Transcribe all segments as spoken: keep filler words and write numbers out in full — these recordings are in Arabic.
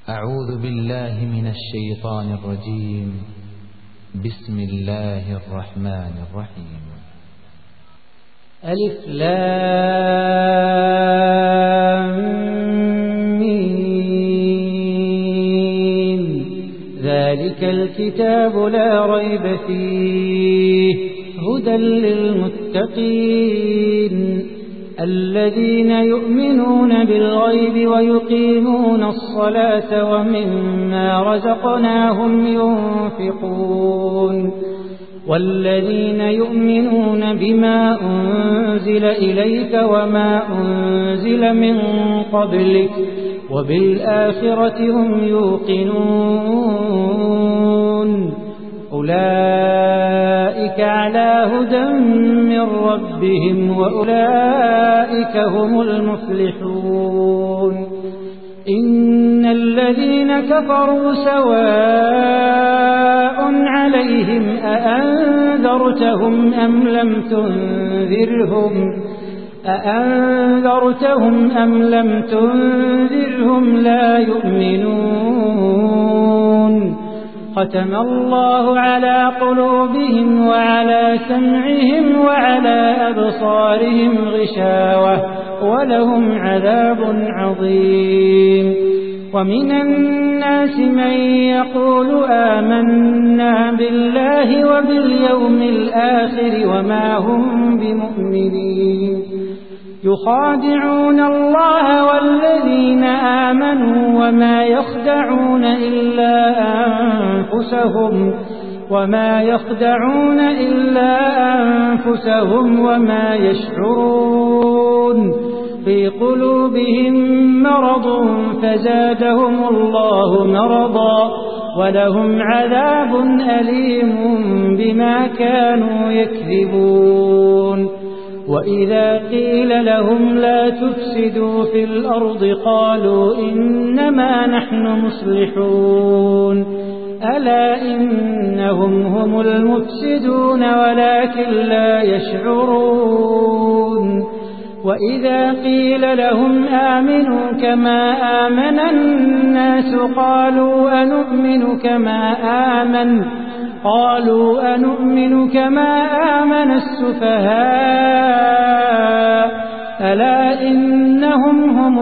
أعوذ بالله من الشيطان الرجيم. بسم الله الرحمن الرحيم. ألف لام ميم. ذلك الكتاب لا ريب فيه هدى للمتقين الذين يؤمنون بالغيب ويقيمون الصلاة ومما رزقناهم ينفقون والذين يؤمنون بما أنزل إليك وما أنزل من قبلك وبالآخرة هم يوقنون أولئك على هدى من ربهم وأولئك هم المفلحون. إن الذين كفروا سواء عليهم أأنذرتهم أم لم تنذرهم أأنذرتهم أم لم تنذرهم لا يؤمنون. ختم الله على قلوبهم وعلى سمعهم وعلى أبصارهم غشاوة ولهم عذاب عظيم. ومن الناس من يقول آمنا بالله وباليوم الآخر وما هم بمؤمنين يخادعون الله والذين آمنوا وما يخدعون إلا أنفسهم وما يخدعون إلا أنفسهم وما يشعرون. في قلوبهم مرض فزادهم الله مرضا ولهم عذاب أليم بما كانوا يكذبون. وإذا قيل لهم لا تفسدوا في الأرض قالوا إنما نحن مصلحون ألا إنهم هم المفسدون ولكن لا يشعرون. وإذا قيل لهم آمنوا كما آمن الناس قالوا أنؤمن كما آمن قالوا أنؤمن كما آمن السفهاء ألا إنهم هم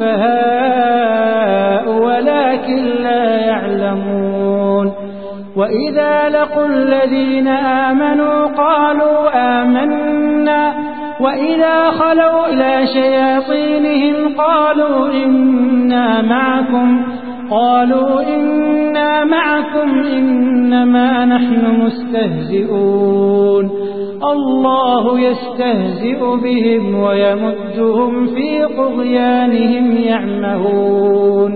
السفهاء ولكن لا يعلمون. وإذا لقوا الذين آمنوا قالوا آمنا وإذا خلوا إلى شياطينهم قالوا إنا معكم قالوا إنا معكم إنما نحن مستهزئون. الله يستهزئ بهم ويمدهم في طغيانهم يعمهون.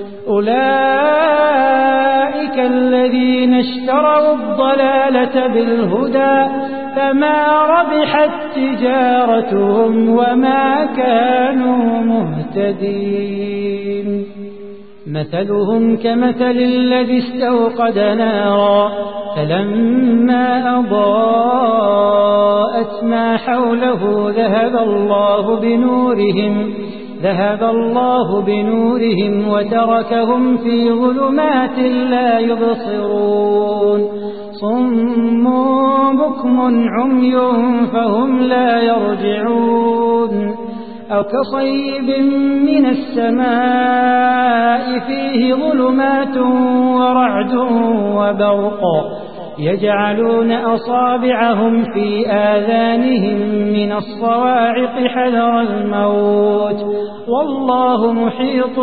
أولئك الذين اشتروا الضلالة بالهدى فما ربحت تجارتهم وما كانوا مهتدين. مثلهم كمثل الذي استوقد نارا فلما أضاءت ما حوله ذهب الله بنورهم ذهب الله بنورهم وتركهم في ظلمات لا يبصرون. صم بكم عمي فهم لا يرجعون. أو كصيب من السماء فيه ظلمات ورعد وبرق يجعلون أصابعهم في آذانهم من الصواعق حذر الموت والله محيط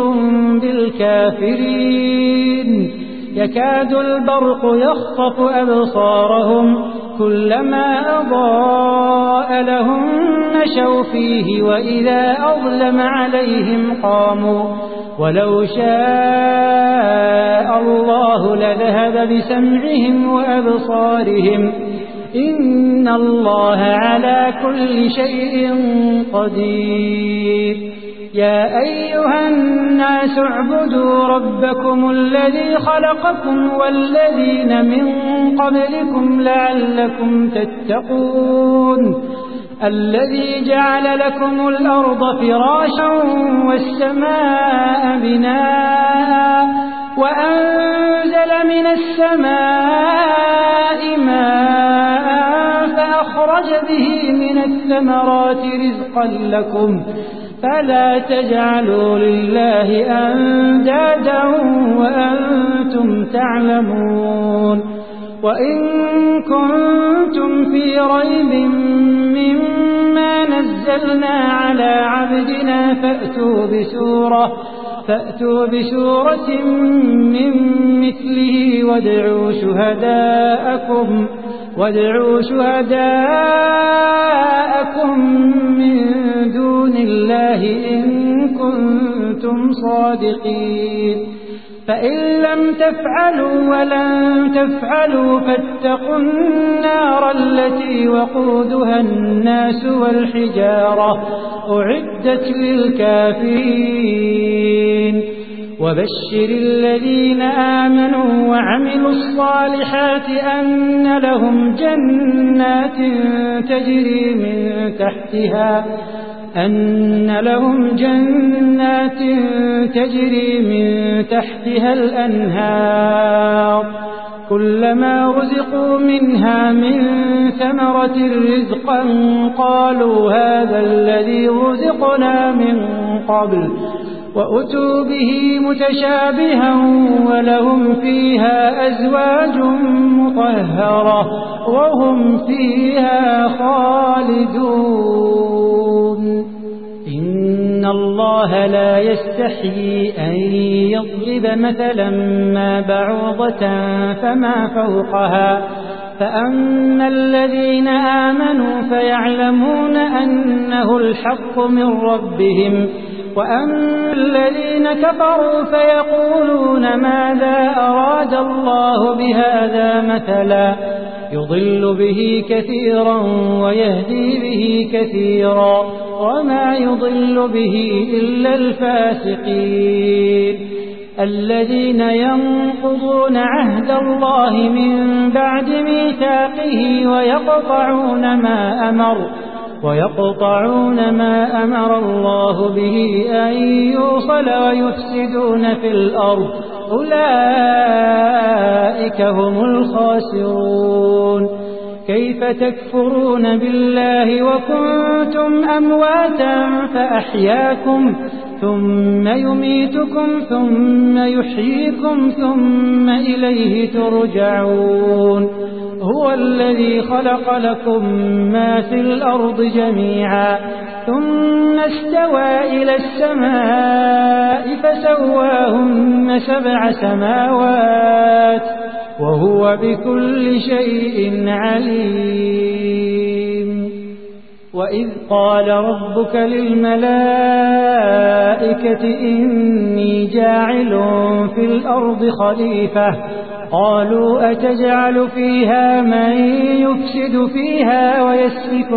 بالكافرين. يكاد البرق يخطف أبصارهم كلما أضاء لهم مشوا فيه وإذا أظلم عليهم قاموا ولو شاء الله لذهب بسمعهم وأبصارهم إن الله على كل شيء قدير. يا أيها الناس اعبدوا ربكم الذي خلقكم والذين من قبلكم لعلكم تتقون. الذي جعل لكم الأرض فراشا والسماء بناء من السماء ماء فأخرج به من الثمرات رزقا لكم فلا تجعلوا لله أندادا وأنتم تعلمون وإن كنتم في ريب مما نزلنا على عبدنا فأتوا بسورة فأتوا بسورة من مثله وادعوا شهداءكم وادعوا شهداءكم من دون الله إن كنتم صادقين فإن لم تفعلوا ولن تفعلوا فاتقوا النار التي وقودها الناس والحجارة أعدت للكافرين وبشر الذين آمنوا وعملوا الصالحات أن لهم جنات تجري من تحتها أن لهم جنات تجري من تحتها الأنهار كلما رزقوا منها من ثمرة رزقا قالوا هذا الذي رزقنا من قبل وأتوا به متشابها ولهم فيها أزواج مطهرة وهم فيها خالدون إن الله لا يستحيي أن يضرب مثلا ما بعوضة فما فوقها فأما الذين آمنوا فيعلمون أنه الحق من ربهم وأما الذين كفروا فيقولون ماذا أراد الله بهذا مثلا يضل به كثيرا ويهدي به كثيرا وما يضل به إلا الفاسقين الذين ينقضون عهد الله من بعد ميثاقه ويقطعون ما أمر ويقطعون ما أمر الله به أن يوصل ويفسدون في الأرض أولئك هم الخاسرون كيف تكفرون بالله وكنتم أمواتا فأحياكم ثم يميتكم ثم يحييكم ثم إليه ترجعون هو الذي خلق لكم ما في الأرض جميعا ثم استوى إلى السماء فسواهن سبع سماوات وهو بكل شيء عليم وإذ قال ربك للملائكة إني جاعل في الأرض خليفة قالوا أتجعل فيها من يفسد فيها ويسفك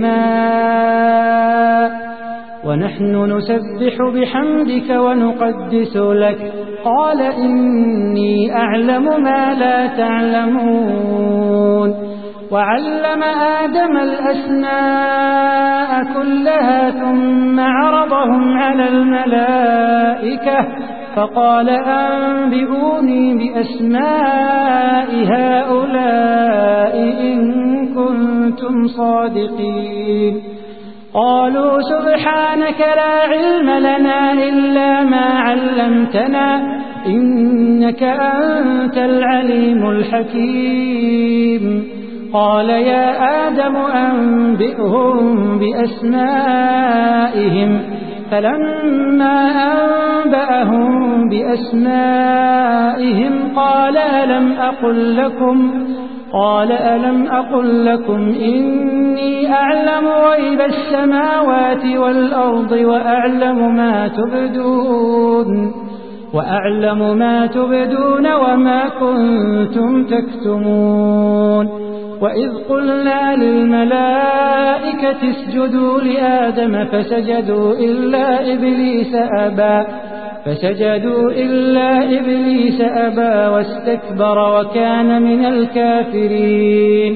الدماء ونحن نسبح بحمدك ونقدس لك قال إني أعلم ما لا تعلمون وعلم آدم الأسماء كلها ثم عرضهم على الملائكة فقال أنبئوني بأسماء هؤلاء إن كنتم صادقين قالوا سبحانك لا علم لنا إلا ما علمتنا إنك أنت العليم الحكيم قال يا آدم أنبئهم بأسمائهم فلما أنبأهم بأسمائهم قال ألم أقل لكم قال ألم أقل لكم إني أعلم غيب السماوات والأرض وأعلم ما تبدون وأعلم ما تبدون وما كنتم تكتمون وإذ قلنا للملائكة اسجدوا لآدم فسجدوا إلا إبليس أبى فسجدوا إلا إبليس أبى واستكبر وكان من الكافرين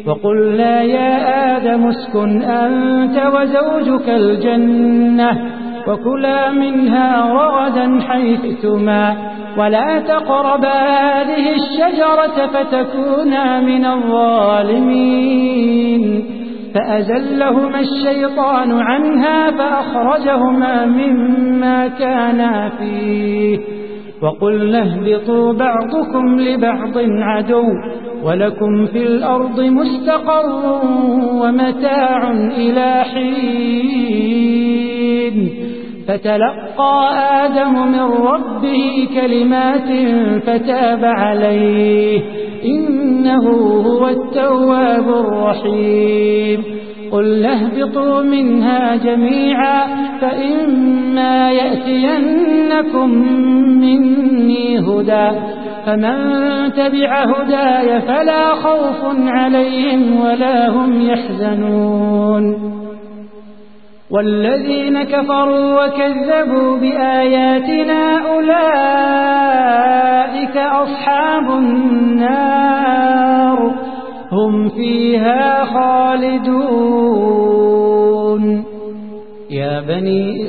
وقلنا يا آدم اسكن أنت وزوجك الجنة وكلا منها رغدا حيثما ولا تقربا هذه الشجرة فتكونا من الظالمين فأزلهما الشيطان عنها فأخرجهما مما كانا فيه وقلنا اهبطوا بعضكم لبعض عدو ولكم في الأرض مستقر ومتاع إلى حين فتلقى آدم من ربه كلمات فتاب عليه إنه هو التواب الرحيم قل اهبطوا منها جميعا فإما يأتينكم مني هدى فمن تبع هداي فلا خوف عليهم ولا هم يحزنون والذين كفروا وكذبوا بآياتنا أولئك أصحاب النار هم فيها خالدون يا بني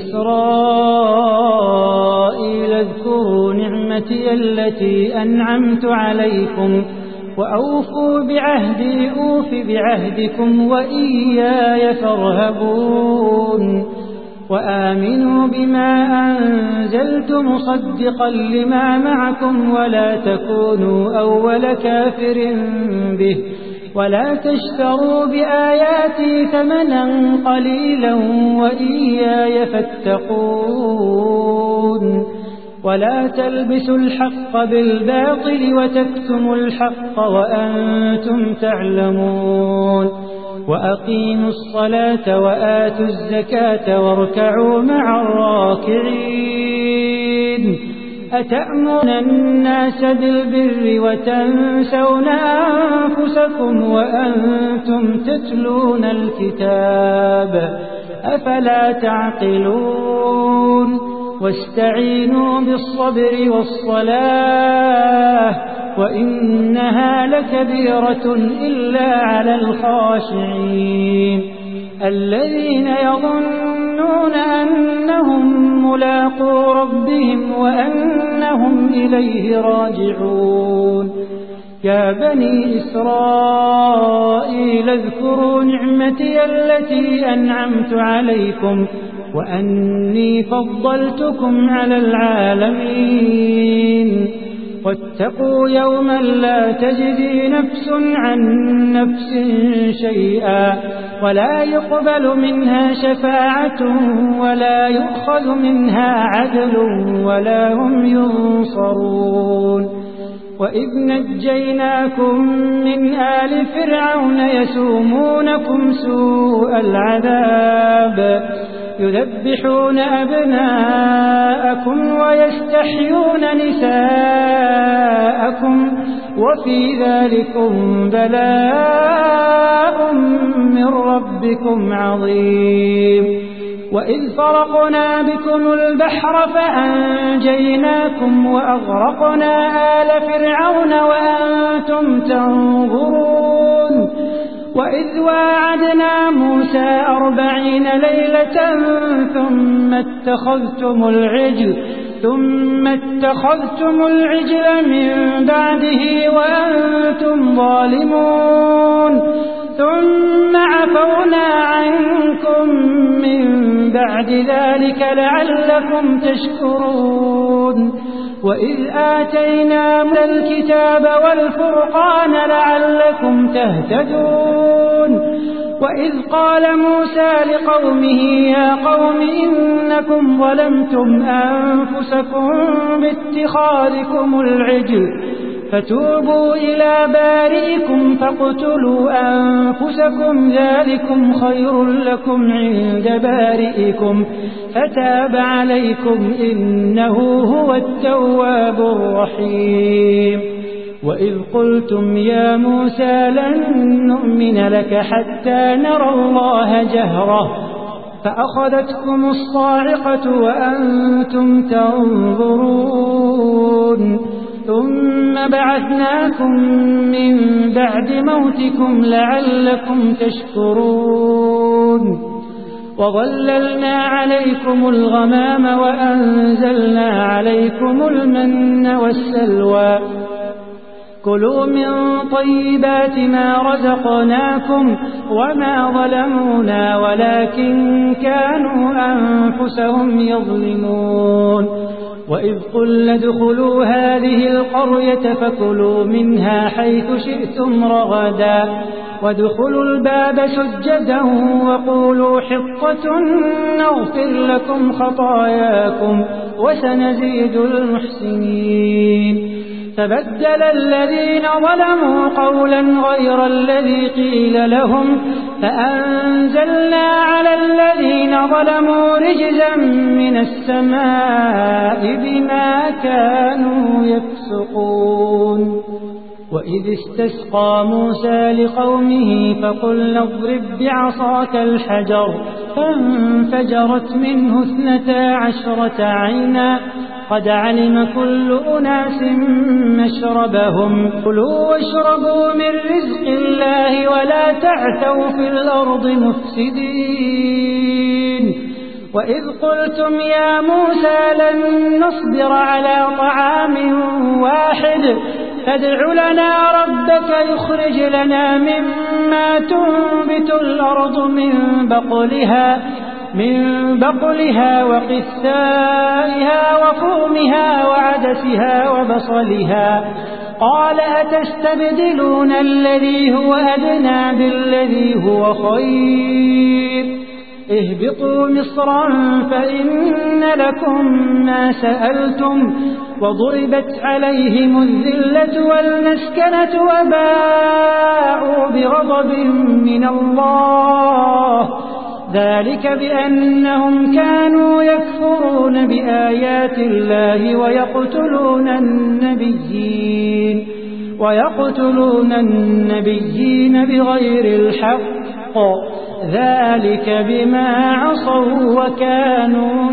إسرائيل اذكروا نعمتي التي أنعمت عليكم وأوفوا بعهدي أوف بعهدكم وإياي فارهبون وآمنوا بما أنزلت مصدقا لما معكم ولا تكونوا أول كافر به ولا تشتروا بآياتي ثمنا قليلا وإياي فاتقون ولا تلبسوا الحق بالباطل وتكتموا الحق وأنتم تعلمون وأقيموا الصلاة وآتوا الزكاة واركعوا مع الراكعين أتأمرون الناس بالبر وتنسون أنفسكم وأنتم تتلون الكتاب أفلا تعقلون واستعينوا بالصبر والصلاة وإنها لكبيرة إلا على الخاشعين الذين يظنون أنهم ملاقو ربهم وأنهم إليه راجعون يا بني إسرائيل اذكروا نعمتي التي أنعمت عليكم وأني فضلتكم على العالمين واتقوا يوما لا تجزي نفس عن نفس شيئا ولا يقبل منها شفاعة ولا يؤخذ منها عدل ولا هم ينصرون وإذ نجيناكم من آل فرعون يسومونكم سوء العذاب يذبحون أبناءكم ويستحيون نساءكم وفي ذلكم بلاء من ربكم عظيم وإذ فرقنا بكم البحر فأنجيناكم وأغرقنا آل فرعون وأنتم تنظرون وإذ واعدنا موسى أربعين ليلة ثم اتخذتم العجل ثم اتخذتم العجل من بعده وأنتم ظالمون ثم عفونا عنكم من بعد ذلك لعلكم تشكرون وإذ آتينا موسى الكتاب والفرقان لعلكم تهتدون وإذ قال موسى لقومه يا قوم إنكم ظلمتم أنفسكم باتخاذكم العجل فتوبوا إلى بارئكم فاقتلوا أنفسكم ذلكم خير لكم عند بارئكم فتاب عليكم إنه هو التواب الرحيم وإذ قلتم يا موسى لن نؤمن لك حتى نرى الله جهرة فأخذتكم الصاعقة وأنتم تنظرون ثم بعثناكم من بعد موتكم لعلكم تشكرون وظللنا عليكم الغمام وأنزلنا عليكم المن والسلوى كلوا من طيبات ما رزقناكم وما ظلمونا ولكن كانوا أنفسهم يظلمون وإذ قلنا ادخلوا هذه القرية فكلوا منها حيث شئتم رغدا وادخلوا الباب سجدا وقولوا حطة نغفر لكم خطاياكم وسنزيد المحسنين فبدل الذين ظلموا قولا غير الذي قيل لهم فأنزلنا على الذين ظلموا رجزا من السماء بما كانوا يفسقون وإذ استسقى موسى لقومه فقلنا اضرب بعصاك الحجر فانفجرت منه اثنتا عشرة عينا قد علم كل أناس مشربهم كلوا واشربوا من رزق الله ولا تعثوا في الأرض مفسدين وإذ قلتم يا موسى لن نصبر على طعام واحد فادع لنا ربك يخرج لنا مما تنبت الأرض من بقلها من بقلها وقثائها وفومها وعدسها وبصلها قال أتستبدلون الذي هو أدنى بالذي هو خير اهبطوا مصرا فإن لكم ما سألتم وضربت عليهم الذلة والمسكنة وباءوا بغضب من الله ذلك بأنهم كانوا يكفرون بآيات الله ويقتلون النبيين ويقتلون النبيين بغير الحق ذلك بما عصوا وكانوا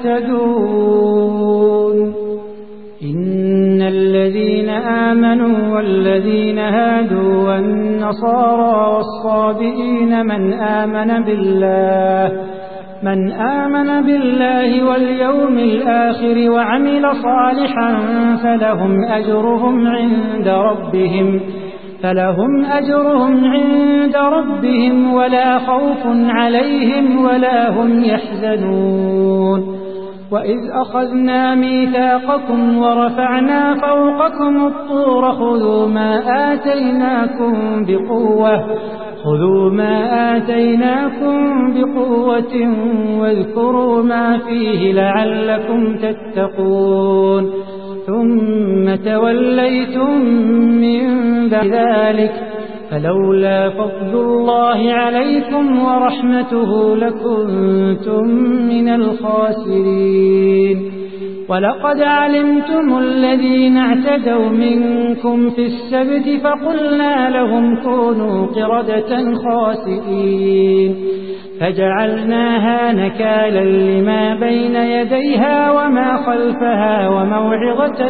يعتدون إن الذين آمنوا والذين هادوا والنصارى والصابئين من آمن بالله من آمن بالله واليوم الآخر وعمل صالحا فلهم أجرهم عند ربهم فلهم أجرهم عند ربهم ولا خوف عليهم ولا هم يحزنون وإذ أخذنا ميثاقكم ورفعنا فوقكم الطور خذوا ما آتيناكم بقوة خذوا ما آتيناكم بقوة واذكروا ما فيه لعلكم تتقون ثم توليتم من بعد ذلك فلولا فضل الله عليكم ورحمته لكنتم من الخاسرين ولقد علمتم الذين اعتدوا منكم في السبت فقلنا لهم كونوا قردة خاسئين فجعلناها نكالا لما بين يديها وما خلفها وموعظة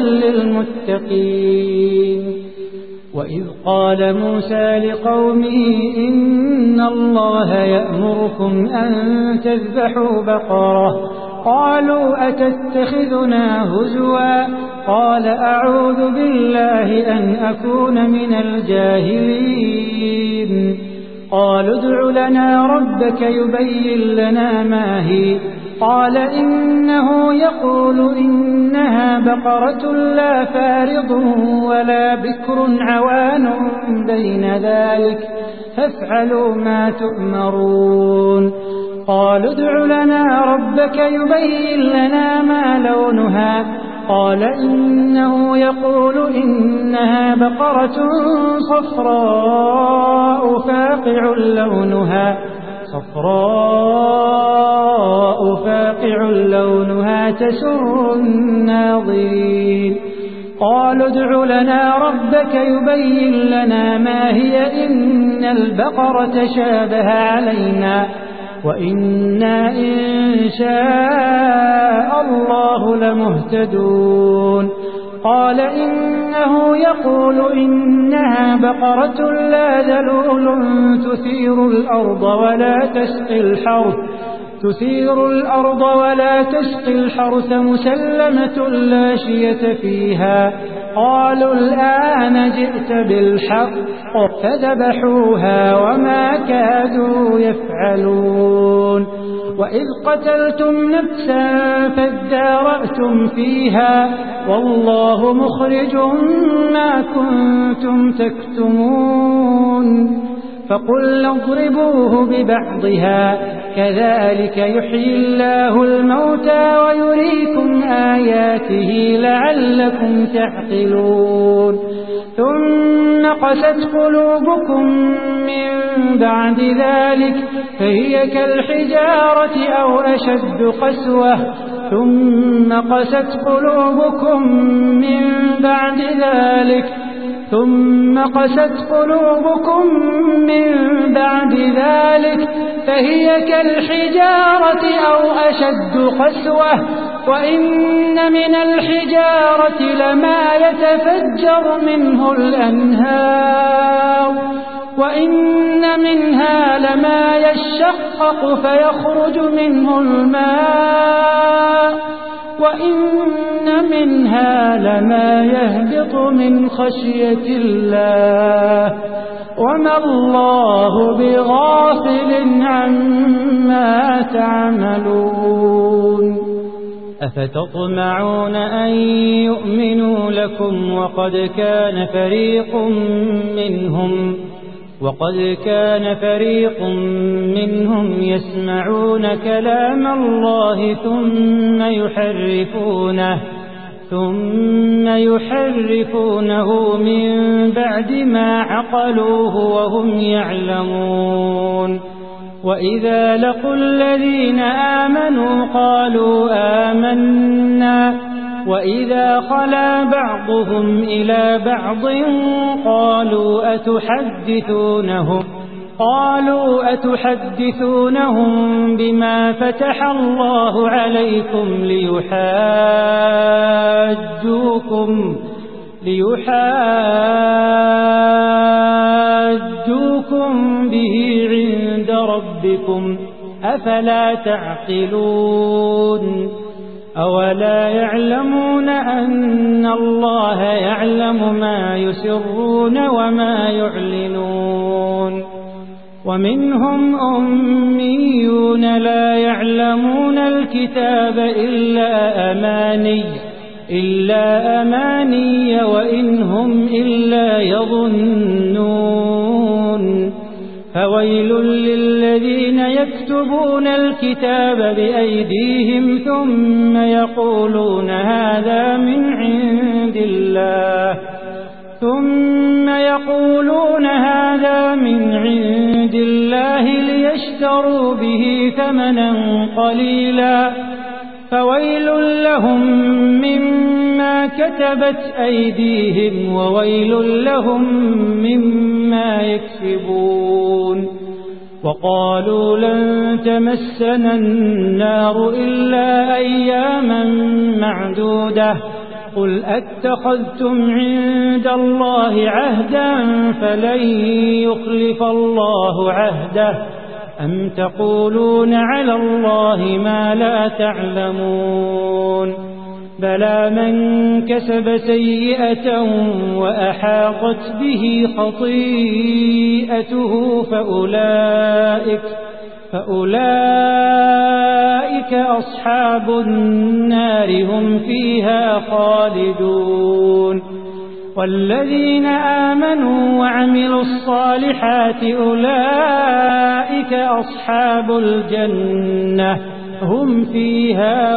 للمتقين وإذ قال موسى لقومه إن الله يأمركم أن تذبحوا بقرة قالوا أتتخذنا هزوا قال أعوذ بالله أن أكون من الجاهلين قالوا ادع لنا ربك يبين لنا ما هي قال إنه يقول إنها بقرة لا فارض ولا بكر عوان بين ذلك فافعلوا ما تؤمرون قالوا ادع لنا ربك يبين لنا ما لونها قال إنه يقول إنها بقرة صفراء فاقع لونها صفراء فاقع لونها تسر الناظرين قالوا ادع لنا ربك يبين لنا ما هي إن البقرة شابه علينا وإنا إن شاء الله لمهتدون قال إنه يقول إنها بقرة لا ذلول تثير الأرض ولا تسقي الحرث تثير الأرض ولا تسقي الحرث مسلمة لا شية فيها. قالوا الآن جئت بالحق فذبحوها وما كادوا يفعلون. وإذ قتلتم نفسا فادارأتم فيها والله مخرج ما كنتم تكتمون. فقلنا اضربوه ببعضها كذلك يحيي الله الموتى ويريكم آياته لعلكم تعقلون. ثم قست قلوبكم من بعد ذلك فهي كالحجارة أو أشد قسوة. ثم قست قلوبكم من بعد ذلك ثم قست قلوبكم من بعد ذلك فهي كالحجارة أو أشد قسوة. وإن من الحجارة لما يتفجر منه الأنهار وإن منها لما يشقق فيخرج منه الماء وإن منها لما يهبط من خشية الله وما الله بغافل عما تعملون. أفتطمعون أن يؤمنوا لكم وقد كان فريق منهم وقد كان فريق منهم يسمعون كلام الله ثم يحرفونه ثم يحرفونه من بعد ما عقلوه وهم يعلمون. وإذا لقوا الذين آمنوا قالوا آمنا وإذا خلا بعضهم إلى بعض قالوا أتحدثونهم قالوا أتحدثونهم بما فتح الله عليكم ليحاجوكم ليحاجوكم به عند ربكم أفلا تعقلون. أولا يعلمون أن الله يعلم ما يسرون وما يعلنون. ومنهم أميون لا يعلمون الكتاب إلا أماني إلا أماني وإن هم إلا يظنون. فويل للذين يكتبون الكتاب بأيديهم ثم يقولون هذا من عند الله ثم يقولون هذا من عند الله ليشتروا به ثمنا قليلا فويل لهم مما كتبت أيديهم وويل لهم مما يكسبون. وقالوا لن تمسنا النار إلا أياما معدودة قل أتخذتم عند الله عهدا فلن يخلف الله عهده أم تقولون على الله ما لا تعلمون. بلى من كسب سيئة وأحاطت به خطيئته فأولئك, فأولئك أصحاب النار هم فيها خالدون. والذين آمنوا وعملوا الصالحات أولئك أصحاب الجنة هم فيها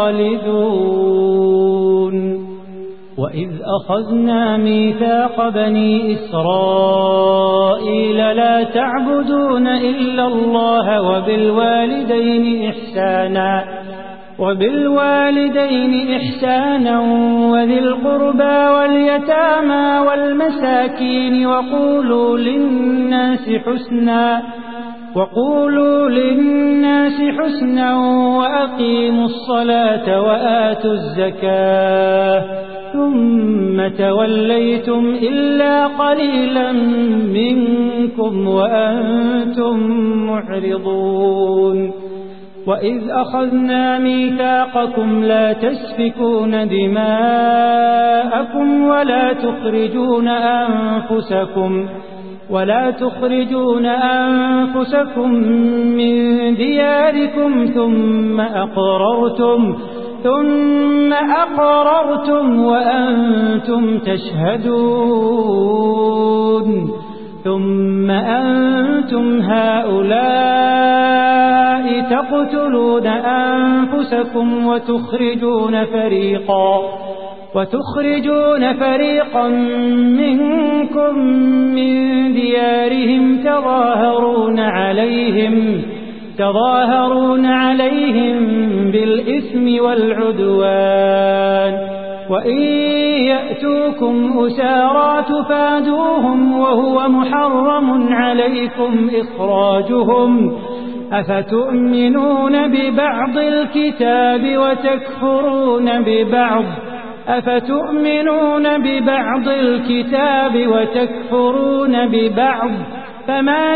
خالدون. وإذ أخذنا ميثاق بني إسرائيل لا تعبدون إلا الله وبالوالدين إحسانا وبالوالدين إحسانا وذي القربى واليتامى والمساكين وقولوا للناس حسنا وقولوا للناس حسنا وأقيموا الصلاة وآتوا الزكاة ثم توليتم إلا قليلا منكم وأنتم معرضون. وإذ أخذنا ميثاقكم لا تسفكون دماءكم ولا تخرجون أنفسكم ولا تخرجون أنفسكم من دياركم ثم أقررتم ثم أقررتم وأنتم تشهدون ثم أنتم هؤلاء تقتلون أنفسكم وتخرجون فريقا وتخرجون فريقا منكم من ديارهم تظاهرون عليهم تظاهرون عليهم بالإثم والعدوان وإن يأتوكم أسارى تفادوهم وهو محرم عليكم إخراجهم أفتؤمنون ببعض الكتاب وتكفرون ببعض أفتؤمنون ببعض الكتاب وتكفرون ببعض فما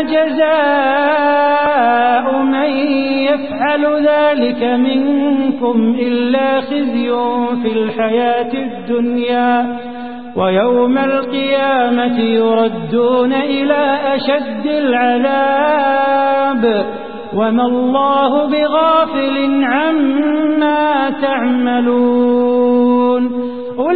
جزاء من يفعل ذلك منكم إلا خزي في الحياة الدنيا ويوم القيامة يردون إلى أشد العذاب وما الله بغافل عما تعملون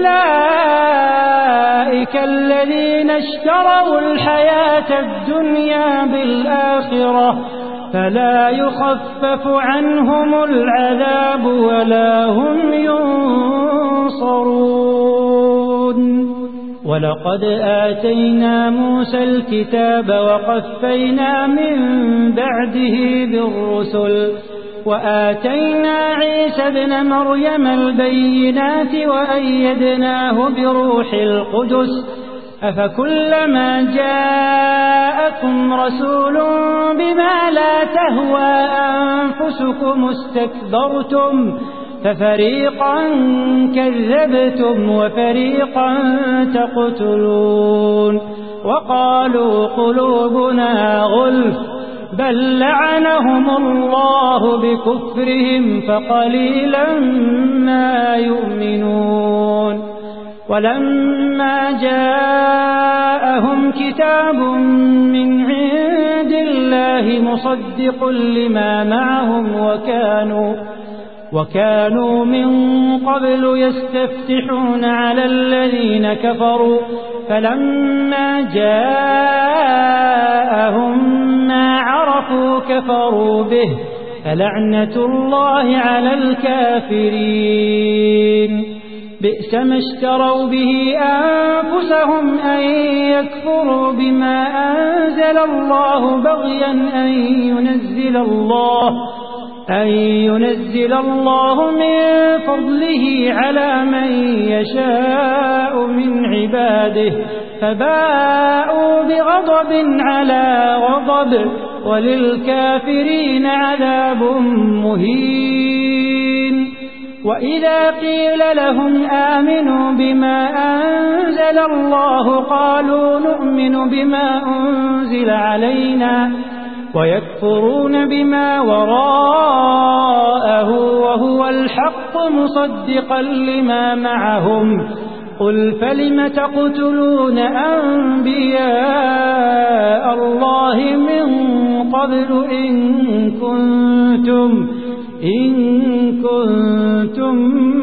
أولئك الذين اشتروا الحياة الدنيا بالآخرة فلا يخفف عنهم العذاب ولا هم ينصرون ولقد آتينا موسى الكتاب وقفينا من بعده بالرسل وآتينا عيسى ابن مريم البينات وأيدناه بروح القدس أفكلما جاءكم رسول بما لا تهوى أنفسكم استكبرتم ففريقا كذبتم وفريقا تقتلون وقالوا قلوبنا غلف بل لعنهم الله بكفرهم فقليلا ما يؤمنون ولما جاءهم كتاب من عند الله مصدق لما معهم وكانوا وكانوا من قبل يستفتحون على الذين كفروا فلما جاءهم ما عرفوا كفروا به فلعنة الله على الكافرين بئس ما اشتروا به أنفسهم أن يكفروا بما أنزل الله بغيا أن ينزل الله أن ينزل الله من فضله على من يشاء من عباده فباءوا بغضب على غضب وللكافرين عذاب مهين وإذا قيل لهم آمنوا بما أنزل الله قالوا نؤمن بما أنزل علينا ويكفرون بما وراءه وهو الحق مصدقا لما معهم قل فلم تقتلون أنبياء الله من قبل إن كنتم إن كنتم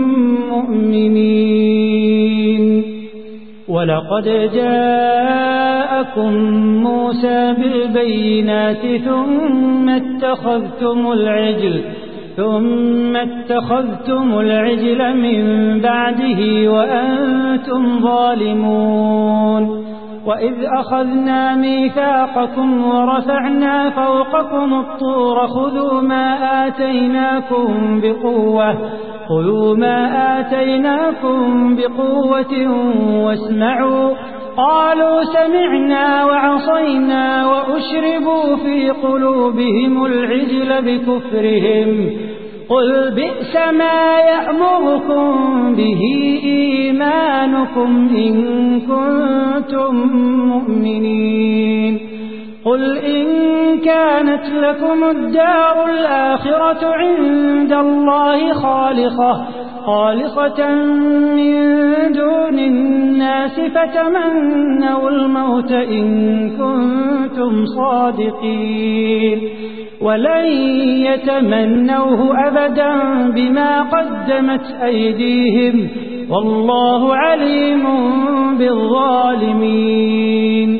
مؤمنين ولقد جاءكم موسى بالبينات ثم اتخذتم العجل ثم اتخذتم العجل من بعده وأنتم ظالمون وإذ أخذنا ميثاقكم ورفعنا فوقكم الطور خذوا ما آتيناكم بقوة خذوا ما آتيناكم بقوة واسمعوا قالوا سمعنا وعصينا وأشربوا في قلوبهم العجل بكفرهم قل بئس ما يأمركم به إيمانكم إن كنتم مؤمنين قل إن كانت لكم الدار الآخرة عند الله خالصة خالصة من دون الناس فتمنوا الموت إن كنتم صادقين ولن يتمنوه أبدا بما قدمت أيديهم والله عليم بالظالمين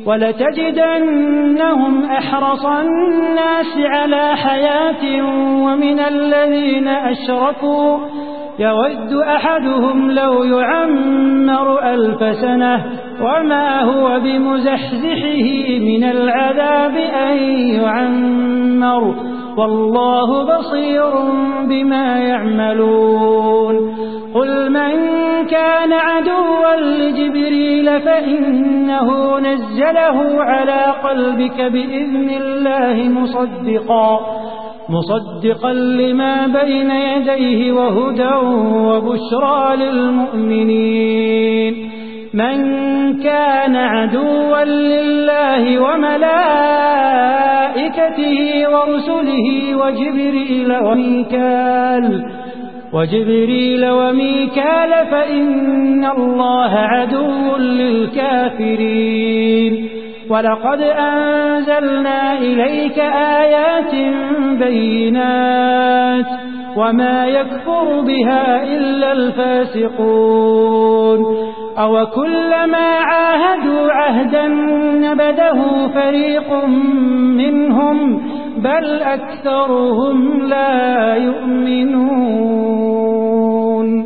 ولتجدنهم أحرص الناس على حياة ومن الذين أشركوا يود أحدهم لو يعمر ألف سنة وما هو بمزحزحه من العذاب أن يعمر والله بصير بما يعملون قل من كان عدوا لجبريل فإنه نزله على قلبك بإذن الله مصدقا مصدقا لما بين يديه وهدى وبشرى للمؤمنين من كان عدوا لله وملائكته ورسله وجبريل وميكال وجبريل وميكال فإن الله عدو للكافرين ولقد أنزلنا إليك آيات بينات وما يكفر بها إلا الفاسقون أو كلما عاهدوا عهدا نبذه فريق منهم بل أكثرهم لا يؤمنون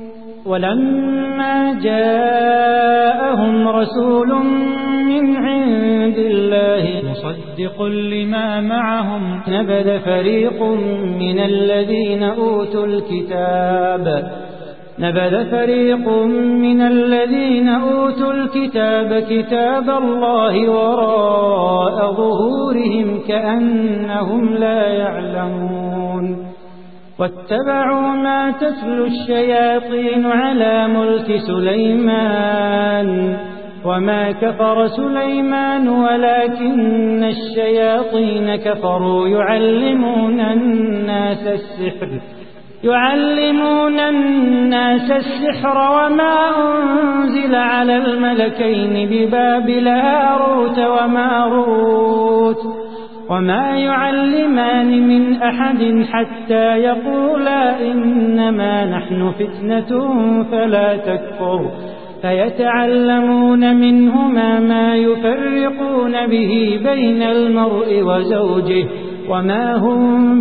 ولما جاءهم رسول من عند الله مصدق لما معهم نبذ فريق من الذين أوتوا الكتاب نبذ فريق من الذين أوتوا الكتاب كتاب الله وراء ظهورهم كأنهم لا يعلمون واتبعوا ما تتلو الشياطين على ملك سليمان وما كفر سليمان ولكن الشياطين كفروا يعلمون الناس السحر يعلمون الناس السحر وما أنزل على الملكين ببابل هاروت وماروت وما يعلمان من أحد حتى يقولا إنما نحن فتنة فلا تكفر فيتعلمون منهما ما يفرقون به بين المرء وزوجه وما هم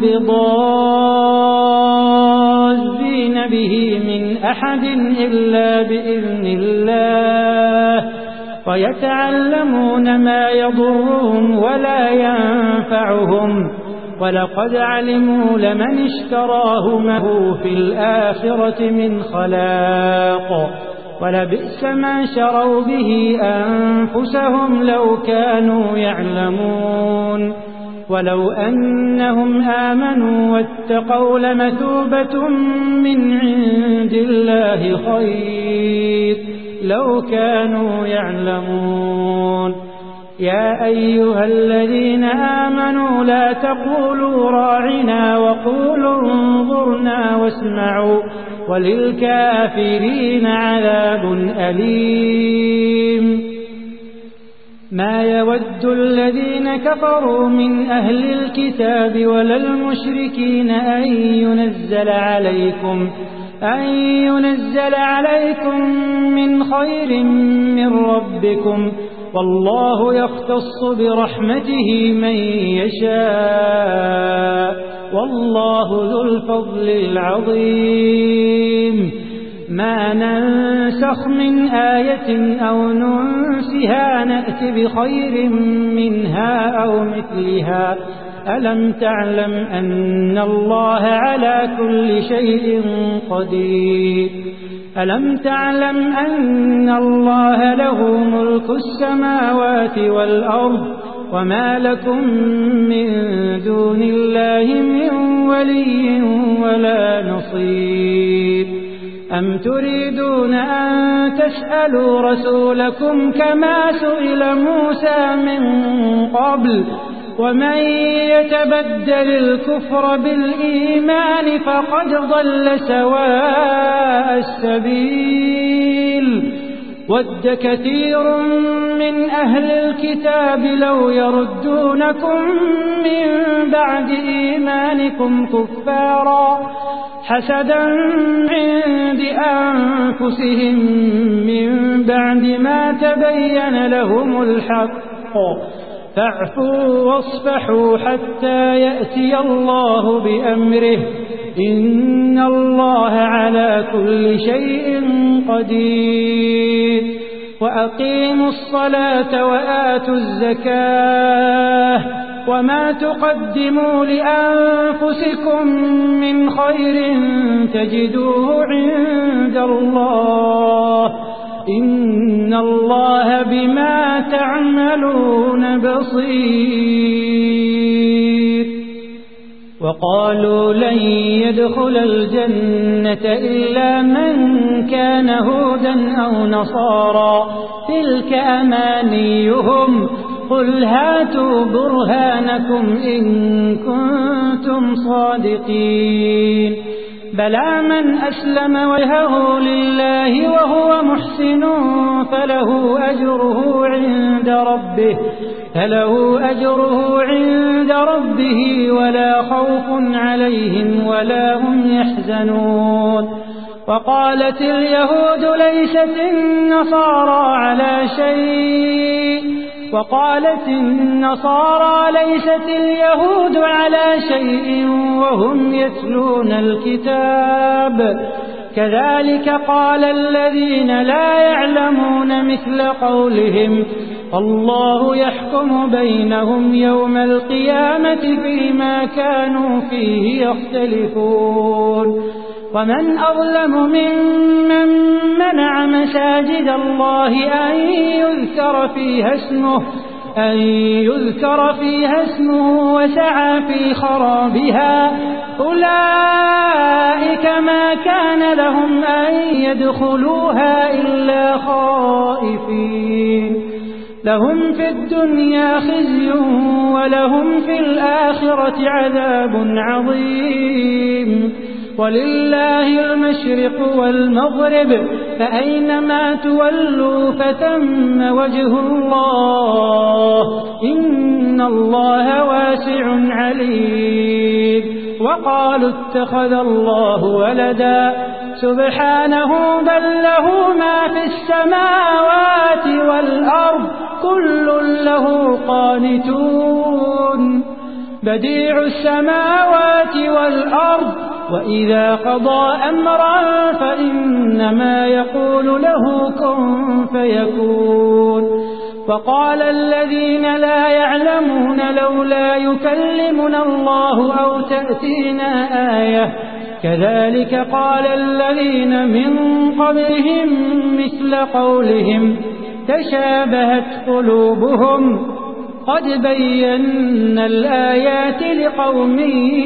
بضازين به من أحد إلا بإذن الله ويتعلمون ما يضرهم ولا ينفعهم ولقد علموا لمن اشتراه ما هو في الآخرة من خلاق ولبئس ما شروا به أنفسهم لو كانوا يعلمون ولو أنهم آمنوا واتقوا لمثوبة من عند الله خير لو كانوا يعلمون يا أيها الذين آمنوا لا تقولوا راعنا وقولوا انظرنا واسمعوا وللكافرين عذاب أليم ما يود الذين كفروا من أهل الكتاب ولا المشركين أن ينزل عليكم أن ينزل عليكم من خير من ربكم والله يختص برحمته من يشاء والله ذو الفضل العظيم ما ننسخ من آية أو ننسها نأت بخير منها أو مثلها ألم تعلم أن الله على كل شيء قدير ألم تعلم أن الله له ملك السماوات والأرض وما لكم من دون الله من ولي ولا نصير أم تريدون أن تسألوا رسولكم كما سئل موسى من قبل ومن يتبدل الكفر بالإيمان فقد ضل سواء السبيل ود كثير من أهل الكتاب لو يردونكم من بعد إيمانكم كفارا حسدا عند أنفسهم من بعد ما تبين لهم الحق فاعفوا واصفحوا حتى يأتي الله بأمره إن الله على كل شيء قدير وأقيموا الصلاة وآتوا الزكاة وما تقدموا لأنفسكم من خير تجدوه عند الله إن الله بما تعملون بصير وقالوا لن يدخل الجنة إلا من كان هودا أو نصارى تلك أمانيهم قل هاتوا برهانكم إن كنتم صادقين بلى من أسلم وجهه لله وهو محسن فله أجره عند ربه فله أجره عند ربه ولا خوف عليهم ولا هم يحزنون وقالت اليهود ليست النصارى على شيء وقالت النصارى ليست اليهود على شيء وهم يتلون الكتاب كذلك قال الذين لا يعلمون مثل قولهم الله يحكم بينهم يوم القيامة فيما كانوا فيه يختلفون ومن أظلم ممن منع مساجد الله أن يذكر فيها اسمه أن يذكر فيها اسمه وسعى في خرابها أولئك ما كان لهم أن يدخلوها إلا خائفين لهم في الدنيا خزي ولهم في الآخرة عذاب عظيم ولله المشرق والمغرب فأينما تولوا فثم وجه الله إن الله واسع عليم وقالوا اتخذ الله ولدا سبحانه بل له ما في السماوات والأرض كل له قانتون بديع السماوات والأرض وإذا قضى أمرا فإنما يقول له كن فيكون وقال الذين لا يعلمون لولا يكلمنا الله أو تأتينا آية كذلك قال الذين من قبلهم مثل قولهم تشابهت قلوبهم قد بينا الآيات لقوم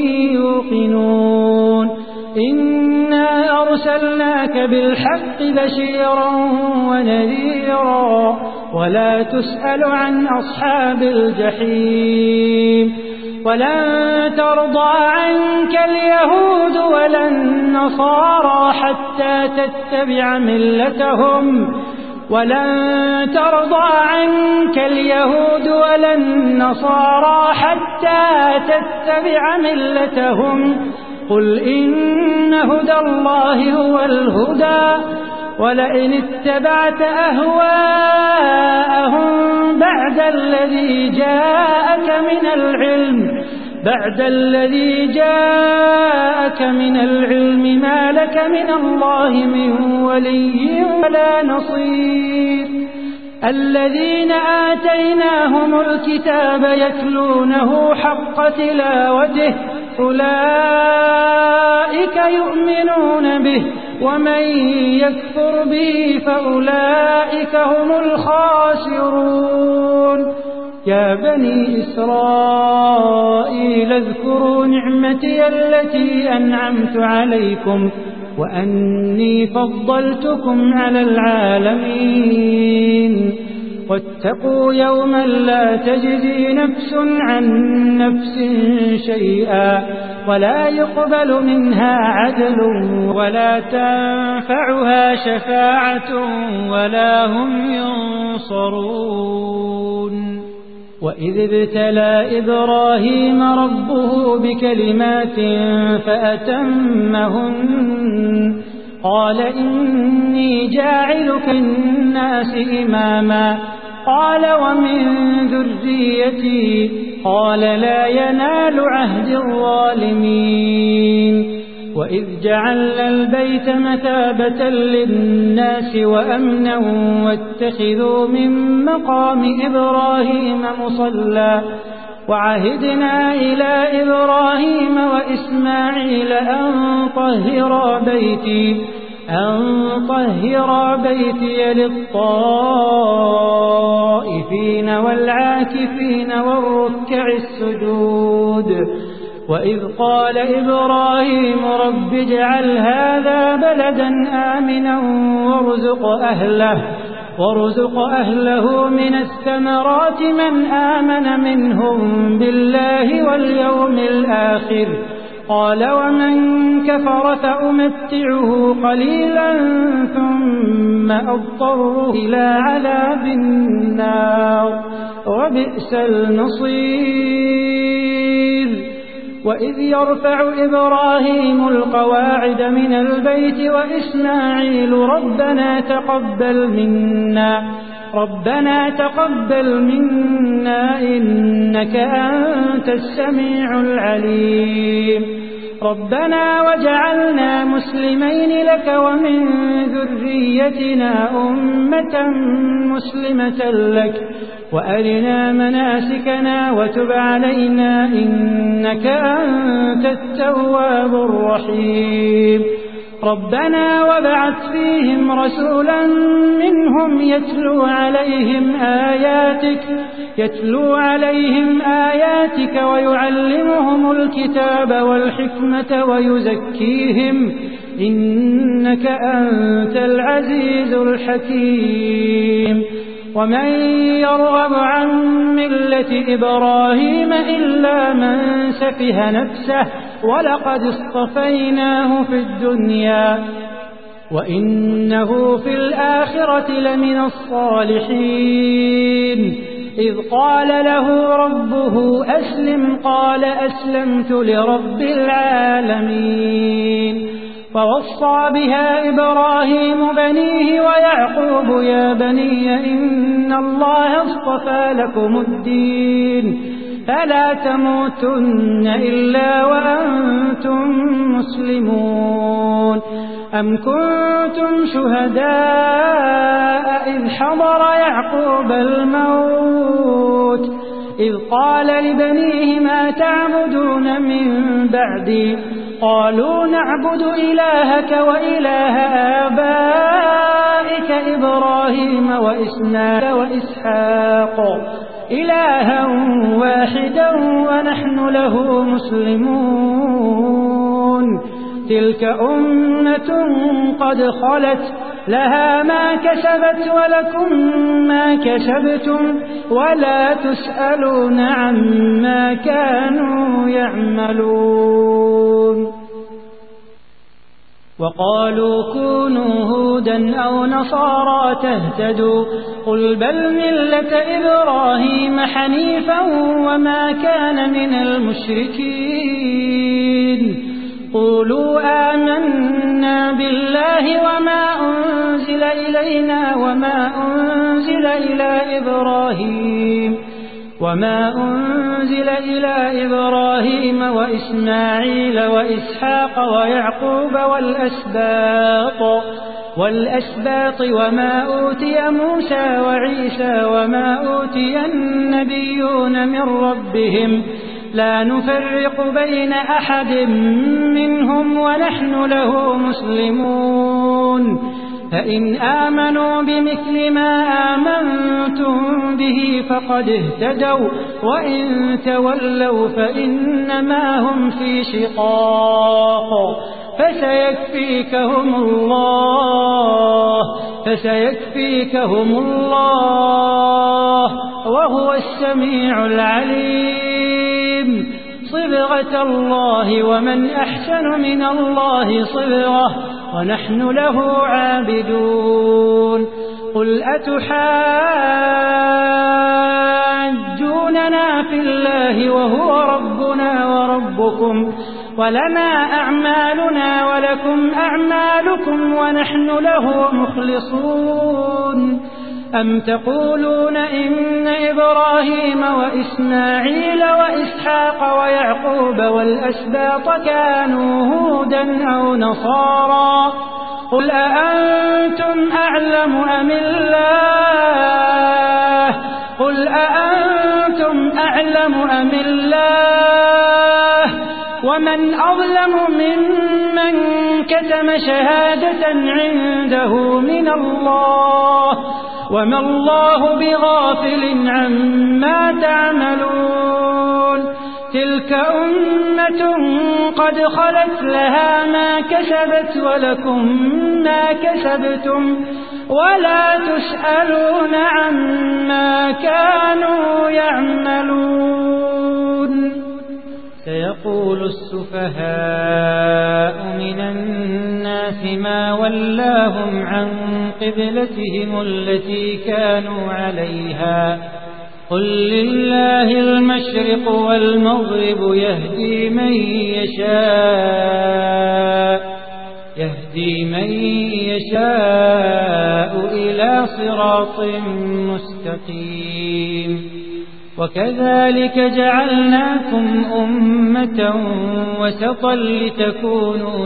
يوقنون إنا أرسلناك بالحق بشيرا ونذيرا ولا تسأل عن أصحاب الجحيم ولن ترضى عنك اليهود ولا النصارى حتى تتبع ملتهم ولن ترضى عنك اليهود ولا النصارى حتى تتبع ملتهم قل إن هدى الله هو الهدى ولئن اتبعت أهواءهم بعد الذي جاءك من العلم بعد الذي جاءك من العلم ما لك من الله من ولي ولا نصير الذين آتيناهم الكتاب يتلونه حق تلاوته أولئك يؤمنون به ومن يكفر به فأولئك هم الخاسرون يا بني إسرائيل اذكروا نعمتي التي أنعمت عليكم وأني فضلتكم على العالمين واتقوا يوما لا تجزي نفس عن نفس شيئا ولا يقبل منها عدل ولا تنفعها شفاعة ولا هم ينصرون وإذ ابتلى إبراهيم ربه بكلمات فأتمهن قال إني جاعلك للناس إماما قال ومن ذريتي قال لا ينال عهد الظالمين وإذ جعلنا البيت مثابة للناس وأمنا واتخذوا من مقام إبراهيم مصلى وعهدنا إلى إبراهيم وإسماعيل أن طهرا بيتي أن طهرا بيتي للطائفين والعاكفين والركع السجود وإذ قال إبراهيم رب اجعل هذا بلدا آمنا وارزق أهله وارزق أهله من الثمرات من آمن منهم بالله واليوم الآخر قال ومن كفر فأمتعه قليلا ثم أضطره إلى عذاب النار وبئس المصير وإذ يرفع إبراهيم القواعد من البيت وإسماعيل ربنا تقبل منا ربنا تقبل منا إنك أنت السميع العليم ربنا وجعلنا مسلمين لك ومن ذريتنا أمة مسلمة لك وأرنا مناسكنا وتب علينا إنك أنت التواب الرحيم ربنا وابعث فيهم رسولا منهم يتلو عليهم آياتك يتلو عليهم آياتك ويعلمهم الكتاب والحكمة ويزكيهم إنك أنت العزيز الحكيم ومن يرغب عن ملة إبراهيم إلا من سفه نفسه ولقد اصطفيناه في الدنيا وإنه في الآخرة لمن الصالحين إذ قال له ربه أسلم قال أسلمت لرب العالمين فوصى بها إبراهيم بنيه ويعقوب يا بني إن الله اصطفى لكم الدين فلا تموتن إلا وأنتم مسلمون أم كنتم شهداء إذ حضر يعقوب الموت إذ قال لبنيه ما تعبدون من بعدي قالوا نعبد إلهك وإله آبائك إبراهيم وإسماعيل وإسحاق إلها واحدا ونحن له مسلمون تلك أمة قد خلت لها ما كسبت ولكم ما كسبتم ولا تسألون عما كانوا يعملون وقالوا كونوا هودا أو نصارى تهتدوا قل بل ملة إبراهيم حنيفا وما كان من المشركين قولوا آمنا بالله وما أنزل إلينا وما أنزل إلى إبراهيم وما أنزل إلى إبراهيم وإسماعيل وإسحاق ويعقوب والأسباط والأسباط وما أوتي موسى وعيسى وما أوتي النبيون من ربهم لا نفرق بين أحد منهم ونحن له مسلمون فإن آمنوا بمثل ما آمنتم به فقد اهتدوا وإن تولوا فإنما هم في شقاق فسيكفيكهم الله فسيكفيكهم الله وهو السميع العليم. صبغة الله ومن أحسن من الله صبغة ونحن له عابدون. قل أتحاجوننا في الله وهو ربنا وربكم ولنا أعمالنا ولكم أعمالكم ونحن له مخلصون. أم تقولون إن إبراهيم وإسماعيل وإسحاق ويعقوب والأسباط كانوا هودا أو نصارى قل أأنتم أعلم أم الله قل أأنتم أعلم أم الله ومن أظلم ممن كتم شهادة عنده من الله وما الله بغافل عما تعملون. تلك أمة قد خلت لها ما كسبت ولكم ما كسبتم ولا تسألون عما كانوا يعملون. سيقول السفهاء من الناس ما ولاهم عن قبلتهم التي كانوا عليها قل لله المشرق والمغرب يهدي من يشاء يهدي من يشاء إلى صراط مستقيم. وكذلك جعلناكم أمة وسطا لتكونوا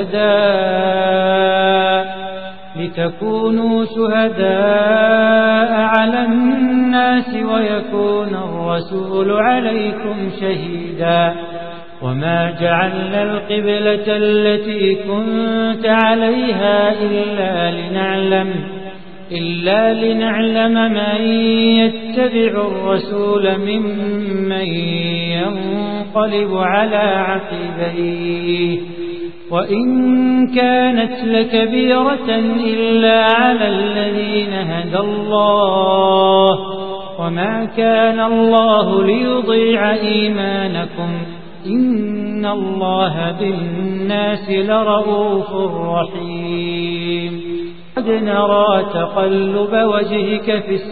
شهداء لتكونوا شهداء على الناس ويكون الرسول عليكم شهيدا. وما جعلنا القبلة التي كنت عليها إلا لنعلم إلا لنعلم من يتبع الرسول ممن ينقلب على عقبيه وإن كانت لكبيرة إلا على الذين هدى الله وما كان الله ليضيع إيمانكم إن الله بالناس لرؤوف رحيم. قد نرى تقلب وجهك في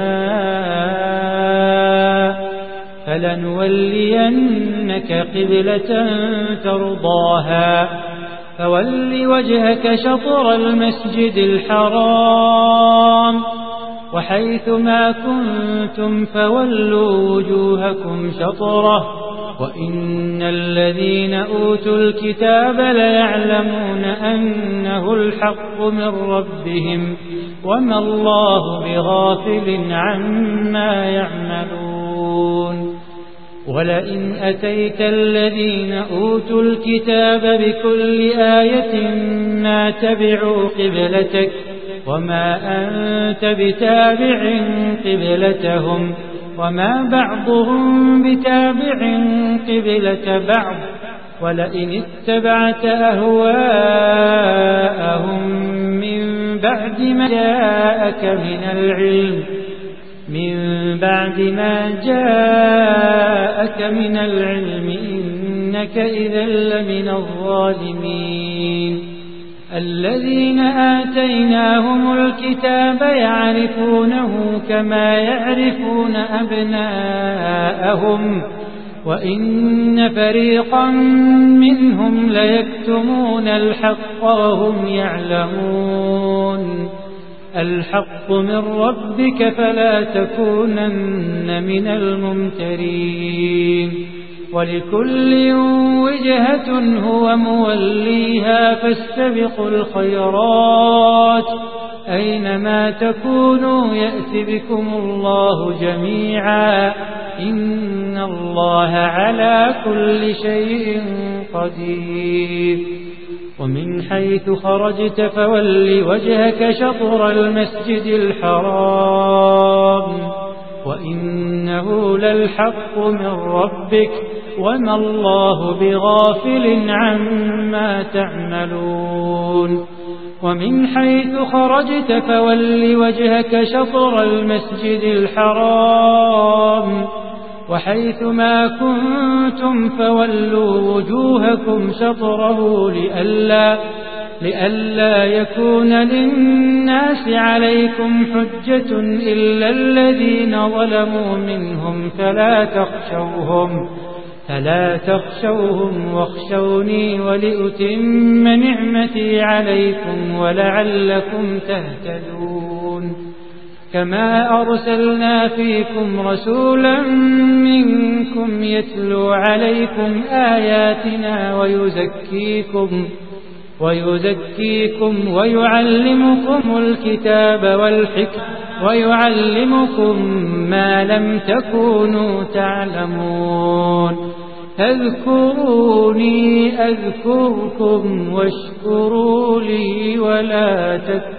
السماء فلنولينك قبلة ترضاها فول وجهك شطر المسجد الحرام وحيث ما كنتم فولوا وجوهكم شطره وإن الذين أوتوا الكتاب ليعلمون أنه الحق من ربهم وما الله بغافل عما يعملون. ولئن أتيت الذين أوتوا الكتاب بكل آية ما تبعوا قبلتك وما أنت بتابع قبلتهم وما بعضهم بتابع قبلة بعض ولئن اتبعت أهواءهم من بعد ما جاءك من العلم من بعد ما جاءك من العلم إنك إذا لمن الظالمين. الذين آتيناهم الكتاب يعرفونه كما يعرفون أبناءهم وإن فريقا منهم ليكتمون الحق وهم يعلمون. الحق من ربك فلا تكونن من الممترين. ولكل وجهة هو موليها فاستبقوا الخيرات أينما تكونوا يأتي بكم الله جميعا إن الله على كل شيء قدير. ومن حيث خرجت فول وجهك شطر المسجد الحرام وإنه للحق من ربك وما الله بغافل عما تعملون ومن حيث خرجت فول وجهك شطر المسجد الحرام وحيث ما كنتم فولوا وجوهكم شطره لئلا, لئلا يكون للناس عليكم حجة إلا الذين ظلموا منهم فلا تخشوهم فلا تخشوهم واخشوني ولأتم نعمتي عليكم ولعلكم تهتدون كما أرسلنا فيكم رسولا منكم يتلو عليكم آياتنا ويزكيكم ويزكيكم ويعلمكم الكتاب والحكمة ويعلمكم ما لم تكونوا تعلمون فاذكروني أذكركم واشكروا لي ولا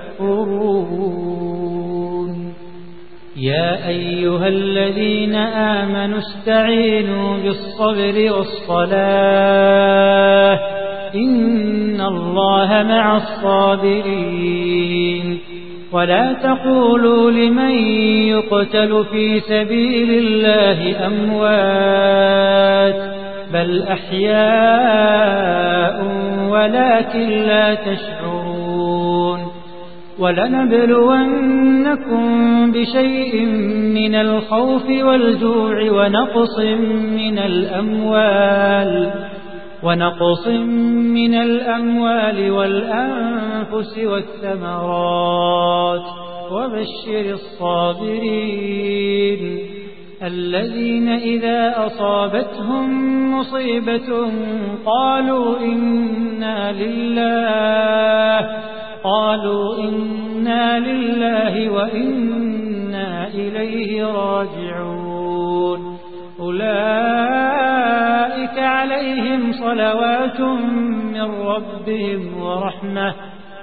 تكفرون يا أيها الذين آمنوا استعينوا بالصبر والصلاة إن الله مع الصابرين ولا تقولوا لمن يقتل في سبيل الله أموات بل أحياء ولكن لا تشعرون ولنبلونكم بشيء من الخوف والجوع ونقص من الأموال ونقص من الأموال والأنفس والثمرات وبشر الصابرين الذين إذا أصابتهم مصيبة قالوا إنا لله قالوا إنا لله وإنا إليه راجعون أولئك عليهم صلوات من ربهم ورحمة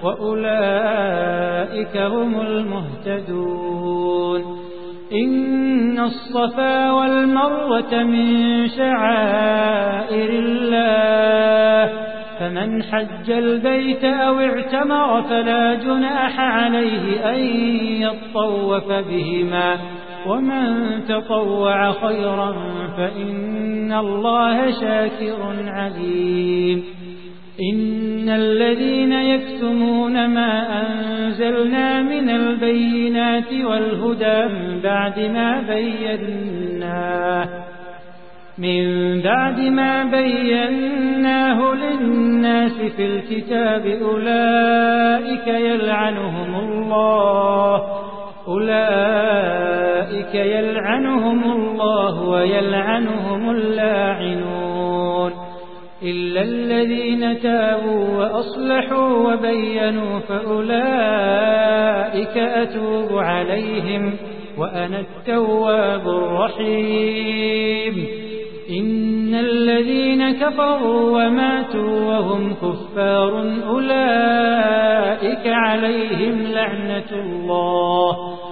وأولئك هم المهتدون إن الصفا والمروة من شعائر الله فمن حج البيت أو اعتمر فلا جناح عليه أن يطوف بهما ومن تطوع خيرا فإن الله شاكر عليم إن الذين يكتمون ما أنزلنا من البينات والهدى من بعد ما بيناه من بعد ما بيناه للناس في الكتاب أولئك يلعنهم الله أولئك يلعنهم الله ويلعنهم اللاعنون إلا الذين تابوا وأصلحوا وبينوا فأولئك أتوب عليهم وأنا التواب الرحيم إن الذين كفروا وماتوا وهم كفار أولئك عليهم لعنة الله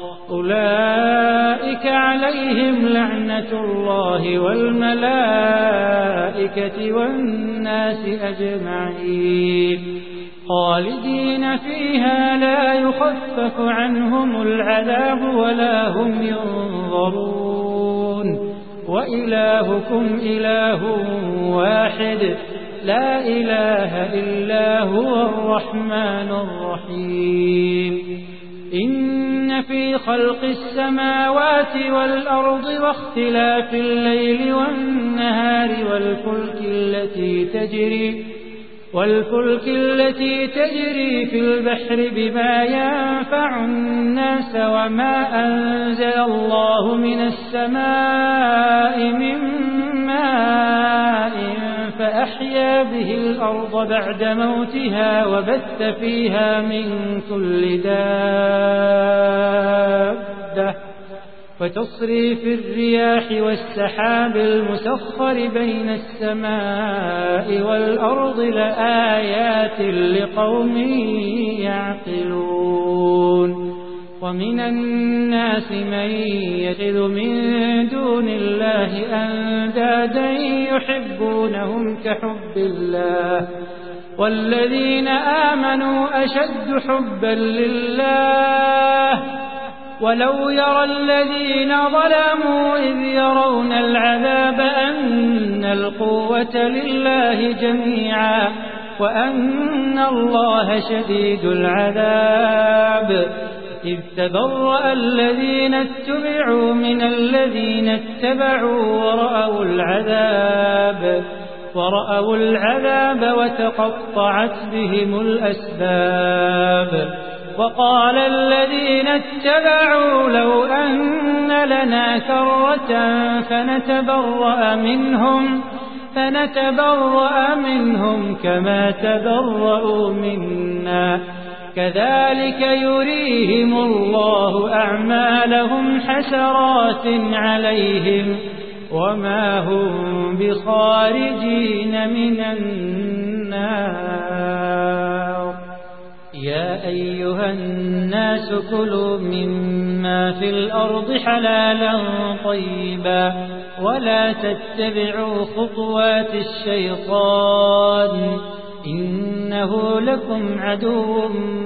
أولئك عليهم لعنة الله والملائكة والناس أجمعين خالدين فيها لا يخفف عنهم العذاب ولا هم ينظرون وإلهكم إله واحد لا إله إلا هو الرحمن الرحيم إن في خلق السماوات والأرض واختلاف الليل والنهار والفلك التي تجري والفلك التي تجري في البحر بما ينفع الناس وما أنزل الله من السماء من ماء فأحيا به الأرض بعد موتها وبث فيها من كل دابة وتصريف الرياح والسحاب المسخر بين السماء والأرض لآيات لقوم يعقلون ومن الناس من يتخذ من دون الله أندادا يحبونهم كحب الله والذين آمنوا أشد حبا لله ولو يرى الذين ظلموا إذ يرون العذاب أن القوة لله جميعا وأن الله شديد العذاب إذ تبرأ الذين اتبعوا من الذين اتبعوا ورأوا العذاب ورأوا العذاب وتقطعت بهم الأسباب وقال الذين اتبعوا لو أن لنا كرة فنتبرأ منهم فنتبرأ منهم كما تبرأوا منا كذلك يريهم الله أعمالهم حسرات عليهم وما هم بخارجين من النار يا أيها الناس كلوا مما في الأرض حلالا طيبا ولا تتبعوا خطوات الشيطان إنه لكم عدو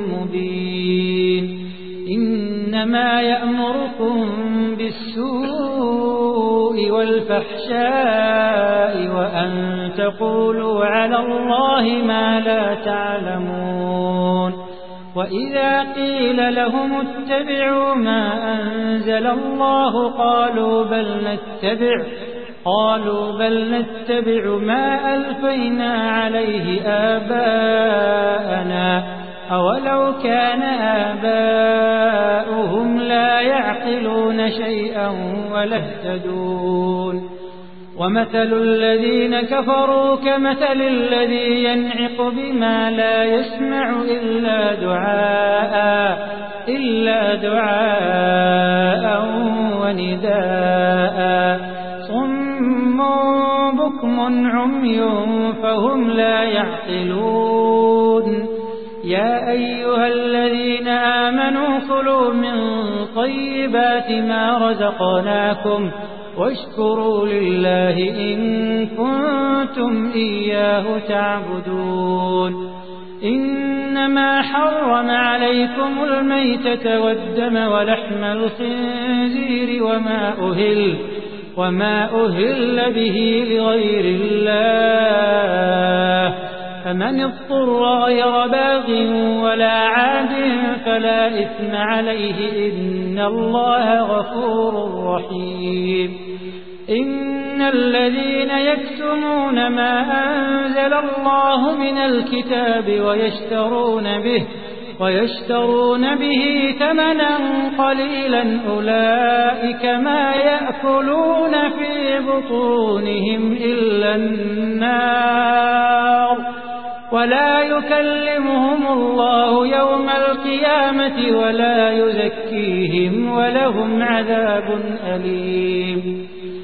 مبين إنما يأمركم بالسوء والفحشاء وأن تقولوا على الله ما لا تعلمون وإذا قيل لهم اتبعوا ما أنزل الله قالوا بل نتبع قالوا بل نتبع ما ألفينا عليه آباءنا أولو كان آباؤهم لا يعقلون شيئا ولا يهتدون ومثل الذين كفروا كمثل الذي ينعق بما لا يسمع إلا دعاء إلا دعاء ونداء صم بكم عمي فهم لا يعقلون يا أيها الذين آمنوا كلوا من طيبات ما رزقناكم واشكروا لله إن كنتم إياه تعبدون إنما حرم عليكم الميتة والدم ولحم الخنزير وما أهل وما أهل به لغير الله فمن اضطر غير باغ ولا عاد فلا إثم عليه إن الله غفور رحيم إن الذين يكتمون ما أنزل الله من الكتاب ويشترون به ويشترون به ثمنا قليلا أولئك ما يأكلون في بطونهم إلا النار ولا يكلمهم الله يوم القيامة ولا يزكيهم ولهم عذاب أليم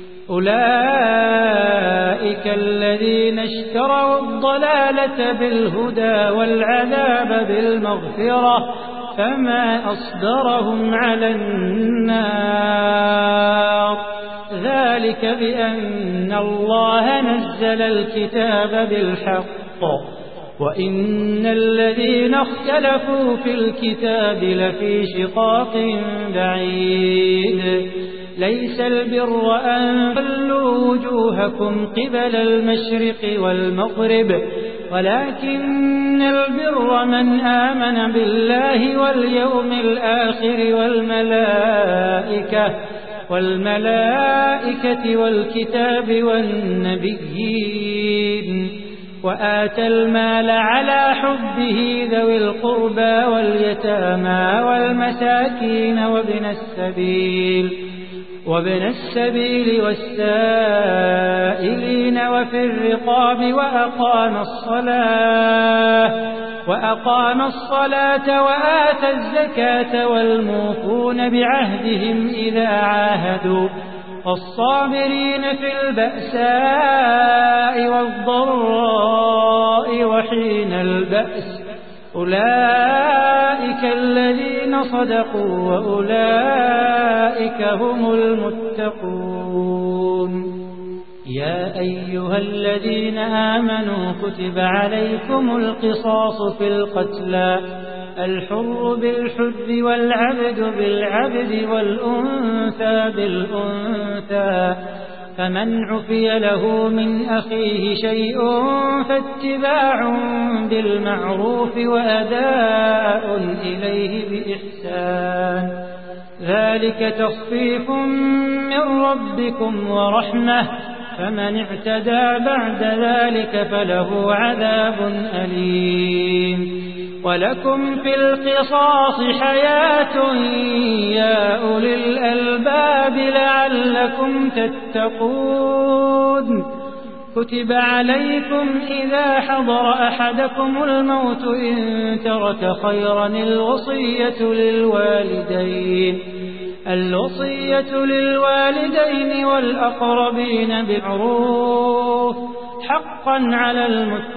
أولئك الذين اشتروا الضلالة بالهدى والعذاب بالمغفرة فما أصدرهم على النار ذلك بأن الله نزل الكتاب بالحق وإن الذين اختلفوا في الكتاب لفي شقاق بعيد ليس البر أن تولوا وجوهكم قبل المشرق والمغرب ولكن البر من آمن بالله واليوم الآخر والملائكة والملائكة والكتاب والنبيين وآتى المال على حبه ذوي القربى واليتامى والمساكين وابن السبيل وابن السبيل والسائلين وفي الرقاب وأقام الصلاة وأقام الصلاة وآتى الزكاة والموفون بعهدهم إذا عاهدوا والصابرين في البأساء والضراء وحين البأس أولئك الذين صدقوا وأولئك هم المتقون. يا أيها الذين آمنوا كتب عليكم القصاص في القتلى، الحر بالحر والعبد بالعبد والأنثى بالأنثى، فمن عفي له من أخيه شيء فاتباع بالمعروف وأداء إليه بإحسان، ذلك تخفيف من ربكم ورحمة، فمن اعتدى بعد ذلك فله عذاب أليم. ولكم في القصاص حياة يا أولي الألباب لعلكم تتقون. كتب عليكم إذا حضر أحدكم الموت إن ترك خيرا الوصية للوالدين الوصية للوالدين والأقربين بالمعروف حقا على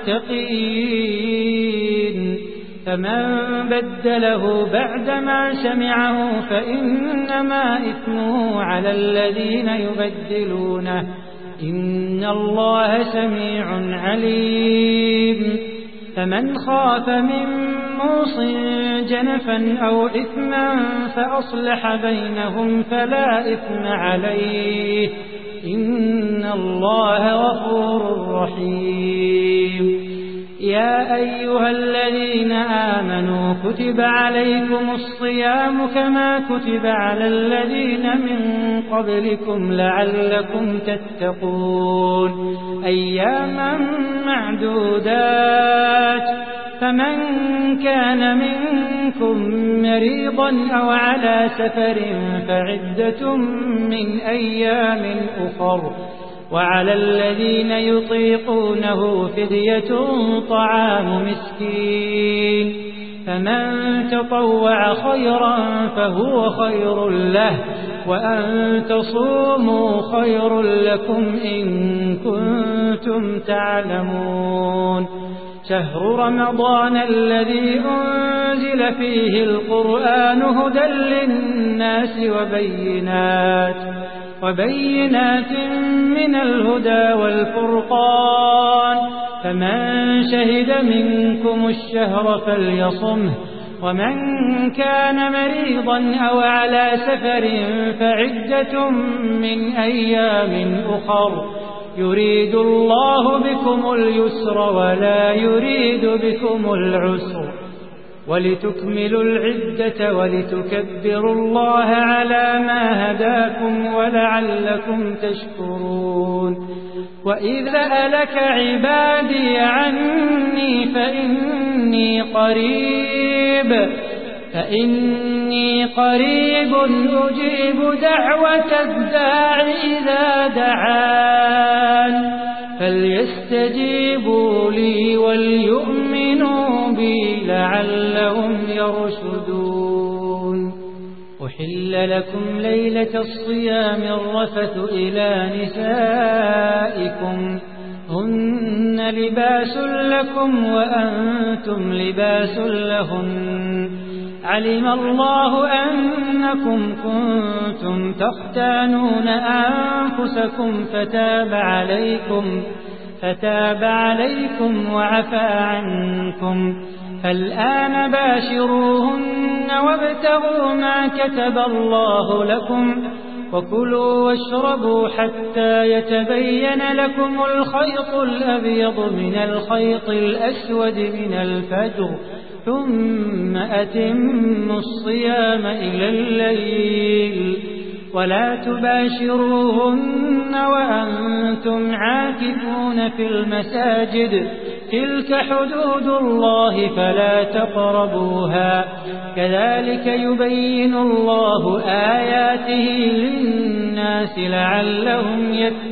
المتقين، فمن بدله بعدما سمعه فإنما إثمه على الذين يبدلونه، إن الله سميع عليم. فمن خاف من موص جنفا أو إثما فأصلح بينهم فلا إثم عليه، إن الله غفور رحيم. يا أيها الذين آمنوا كتب عليكم الصيام كما كتب على الذين من قبلكم لعلكم تتقون، أياما معدودات، فمن كان منكم مريضا أو على سفر فعدة من أيام أخر، وعلى الذين يطيقونه فدية طعام مسكين، فمن تطوع خيرا فهو خير له، وأن تصوموا خير لكم إن كنتم تعلمون. شهر رمضان الذي أنزل فيه القرآن هدى للناس وبينات وبينات من الهدى والفرقان، فمن شهد منكم الشهر فليصمه، ومن كان مريضا أو على سفر فعدة من أيام أخر، يريد الله بكم اليسر ولا يريد بكم العسر، ولتكملوا العدة ولتكبروا الله على ما هداكم ولعلكم تشكرون. وإذا سألك عبادي عني فإني قريب فإني قريب أجيب دعوة الداع إذا دعان، فليستجيبوا لي وليؤمنوا بي لعلهم يرشدون. أحل لكم ليلة الصيام الرفث إلى نسائكم، هن لباس لكم وأنتم لباس لهن، علم الله أنكم كنتم تختانون أنفسكم فتاب عليكم فتاب عليكم وعفى عنكم، فالآن باشروهن وابتغوا ما كتب الله لكم، وكلوا واشربوا حتى يتبين لكم الخيط الأبيض من الخيط الأسود من الفجر، ثم أتموا الصيام إلى الليل، ولا تباشروهن وأنتم عاكفون في المساجد، تلك حدود الله فلا تقربوها، كذلك يبين الله آياته للناس لعلهم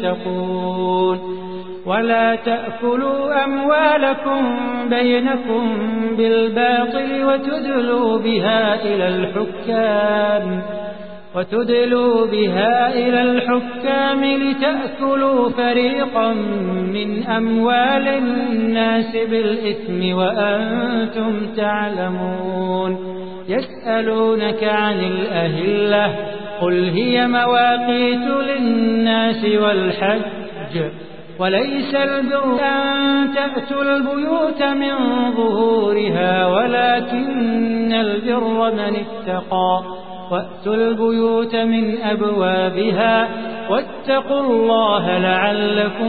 يتقون. ولا تأكلوا أموالكم بينكم بالباطل وتدلوا بها إلى الحكام وتدلوا بها إلى الحكام لتأكلوا فريقا من أموال الناس بالإثم وأنتم تعلمون. يسألونك عن الأهلة قل هي مواقيت للناس والحج وليس البر أن تأتوا البيوت من ظهورها ولكن البر من اتقى وأتوا البيوت من أبوابها واتقوا الله لعلكم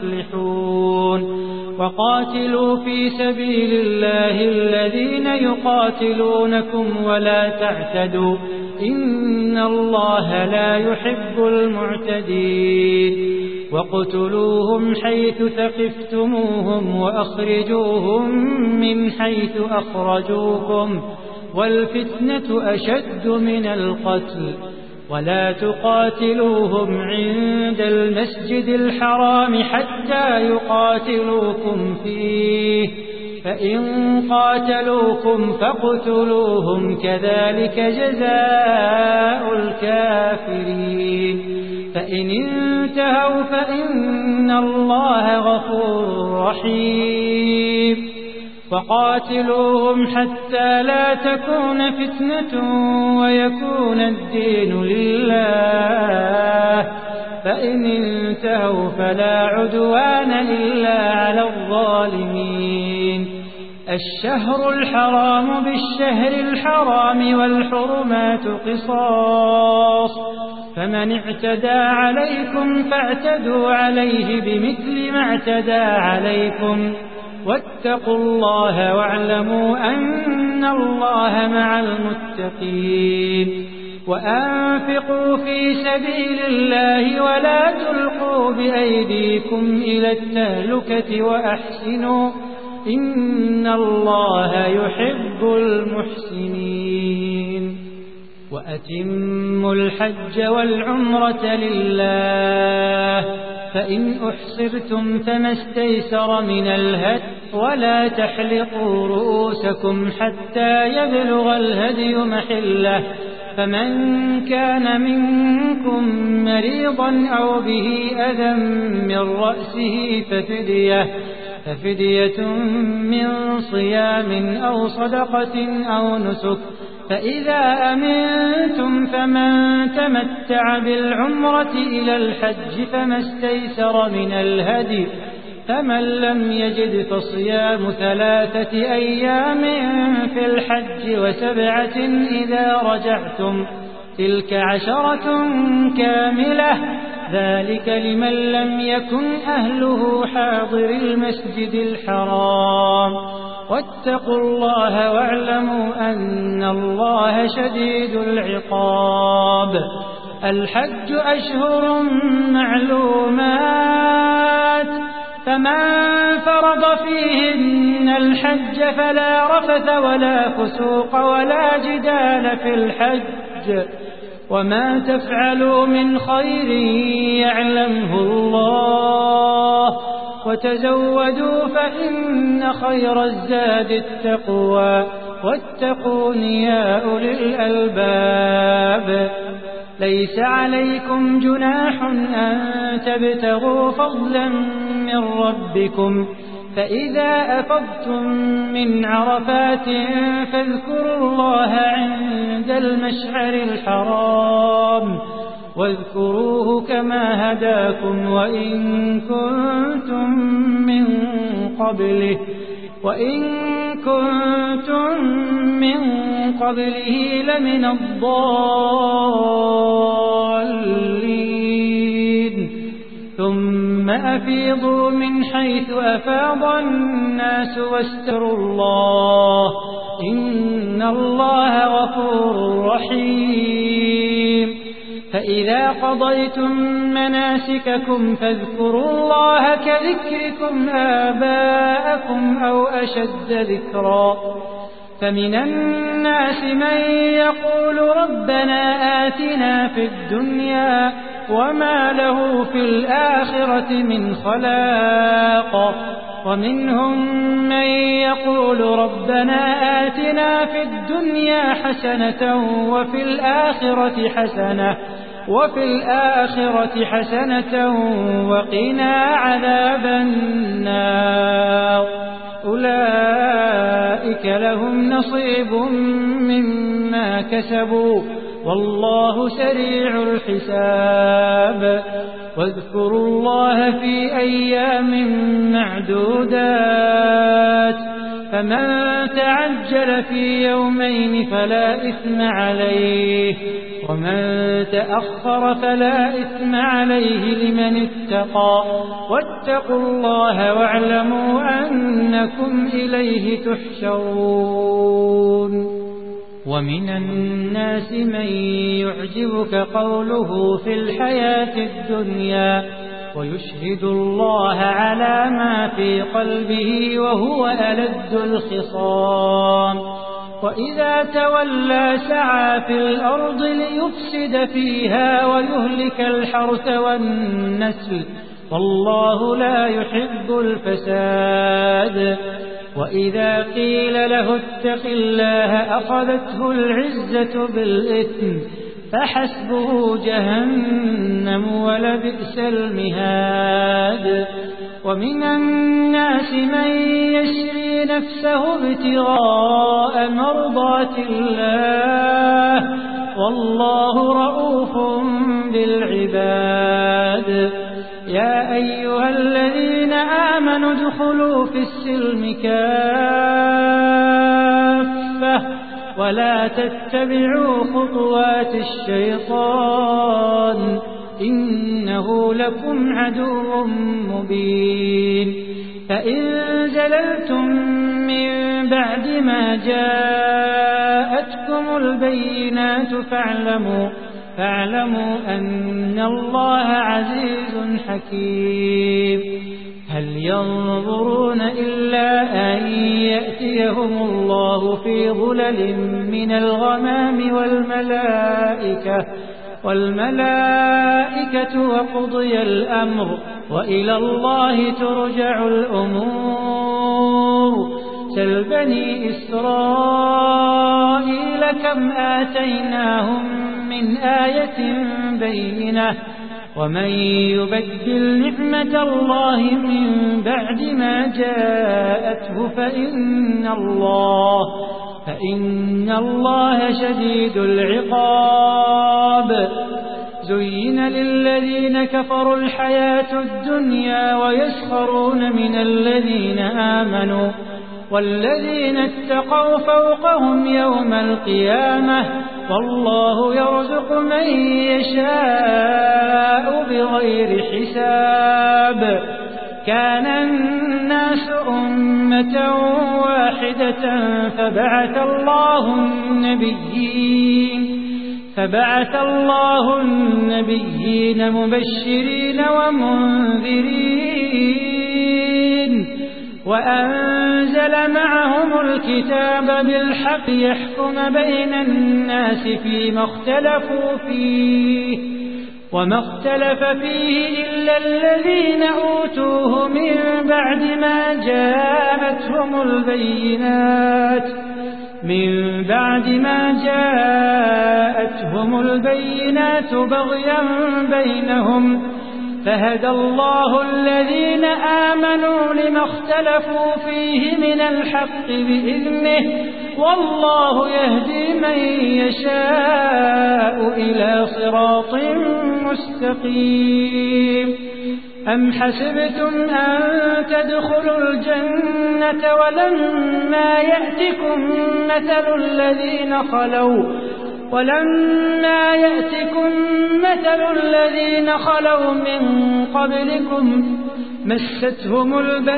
تفلحون. وقاتلوا في سبيل الله الذين يقاتلونكم ولا تعتدوا إن الله لا يحب المعتدين. وقتلوهم حيث ثقفتموهم وأخرجوهم من حيث أخرجوكم والفتنة أشد من القتل. ولا تقاتلوهم عند المسجد الحرام حتى يقاتلوكم فيه فإن قاتلوكم فاقتلوهم كذلك جزاء الكافرين. فإن انتهوا فإن الله غفور رحيم. وقاتلوهم حتى لا تكون فتنة ويكون الدين لله فإن انتهوا فلا عدوان إلا على الظالمين. الشهر الحرام بالشهر الحرام والحرمات قصاص فمن اعتدى عليكم فاعتدوا عليه بمثل ما اعتدى عليكم واتقوا الله واعلموا أن الله مع المتقين. وأنفقوا في سبيل الله ولا تلقوا بأيديكم إلى التهلكة وأحسنوا إن الله يحب المحسنين. وأتموا الحج والعمرة لله فإن أحصرتم فما استيسر من الهدي ولا تحلقوا رؤوسكم حتى يبلغ الهدي محله فمن كان منكم مريضا أو به أذى من رأسه ففدية ففدية من صيام أو صدقة أو نسك فإذا أمنتم فمن تمتع بالعمرة إلى الحج فما استيسر من الهدي فمن لم يجد فصيام ثلاثة أيام في الحج وسبعة إذا رجعتم تلك عشرة كاملة ذلك لمن لم يكن أهله حاضر المسجد الحرام واتقوا الله واعلموا أن الله شديد العقاب. الحج أشهر معلومات فمن فرض فيهن الحج فلا رفث ولا فسوق ولا جدال في الحج وما تفعلوا من خير يعلمه الله وتزودوا فإن خير الزاد التقوى واتقون يا أولي الألباب. ليس عليكم جناح أن تبتغوا فضلا من ربكم فإذا أفضتم من عرفات فاذكروا الله عند المشعر الحرام واذكروه كما هداكم وإن كنتم من قبله وإن كنتم من قبله لمن الضالين. ثم أفيضوا من حيث أفاض الناس واستغفروا الله إن الله غفور رحيم. فإذا قضيتم مناسككم فاذكروا الله كذكركم آباءكم أو أشد ذكرا فمن الناس من يقول ربنا آتنا في الدنيا وما له في الآخرة من خلاق ومنهم من يقول ربنا آتنا في الدنيا حسنة وفي الآخرة حسنة وفي الآخرة حسنة وقنا عذاب النار أولئك لهم نصيب مما كسبوا والله سريع الحساب واذكروا الله في أيام معدودات فمن تعجل في يومين فلا إثم عليه ومن تأخر فلا إثم عليه لمن اتقى واتقوا الله واعلموا أنكم إليه تحشرون ومن الناس من يعجبك قوله في الحياة الدنيا ويشهد الله على ما في قلبه وهو ألد الخصام وإذا تولى سعى في الأرض ليفسد فيها ويهلك الحرث والنسل والله لا يحب الفساد وإذا قيل له اتق الله أخذته العزة بالإثم فحسبه جهنم ولبئس المهاد ومن الناس من يشري نفسه ابتغاء مرضات الله والله رؤوف بالعباد يا أيها الذين آمنوا ادخلوا في السلم كافة ولا تتبعوا خطوات الشيطان إنه لكم عدو مبين فإن زللتم من بعد ما جاءتكم البينات فاعلموا فاعلموا أن الله عزيز حكيم هل ينظرون إلا أن يأتيهم الله في ظلل من الغمام والملائكة والملائكة وقضي الأمر وإلى الله ترجع الأمور سل بني إسرائيل كم آتيناهم من آية بينة ومن يبدل نعمة الله من بعد ما جاءته فإن الله فإن الله شديد العقاب زين للذين كفروا الحياة الدنيا ويسخرون من الذين آمنوا والذين اتقوا فوقهم يوم القيامة والله يرزق من يشاء بغير حساب كان الناس أمة واحدة فبعث الله النبيين فبعث الله النبيين مبشرين ومنذرين وأنزل معهم الكتاب بالحق يحكم بين الناس فيما اختلفوا فيه وما اختلف فيه إلا الذين أوتوه من بعد ما جاءتهم البينات من بعد ما جاءتهم البينات بغيا بينهم فهدى الله الذين آمنوا لما اختلفوا فيه من الحق بإذنه والله يهدي من يشاء إلى صراط مستقيم أم حسبتم أن تدخلوا الجنة ولما يأتكم مثل الذين خلوا ولما يأتكم مثل الذين خلوا من قبلكم مستهم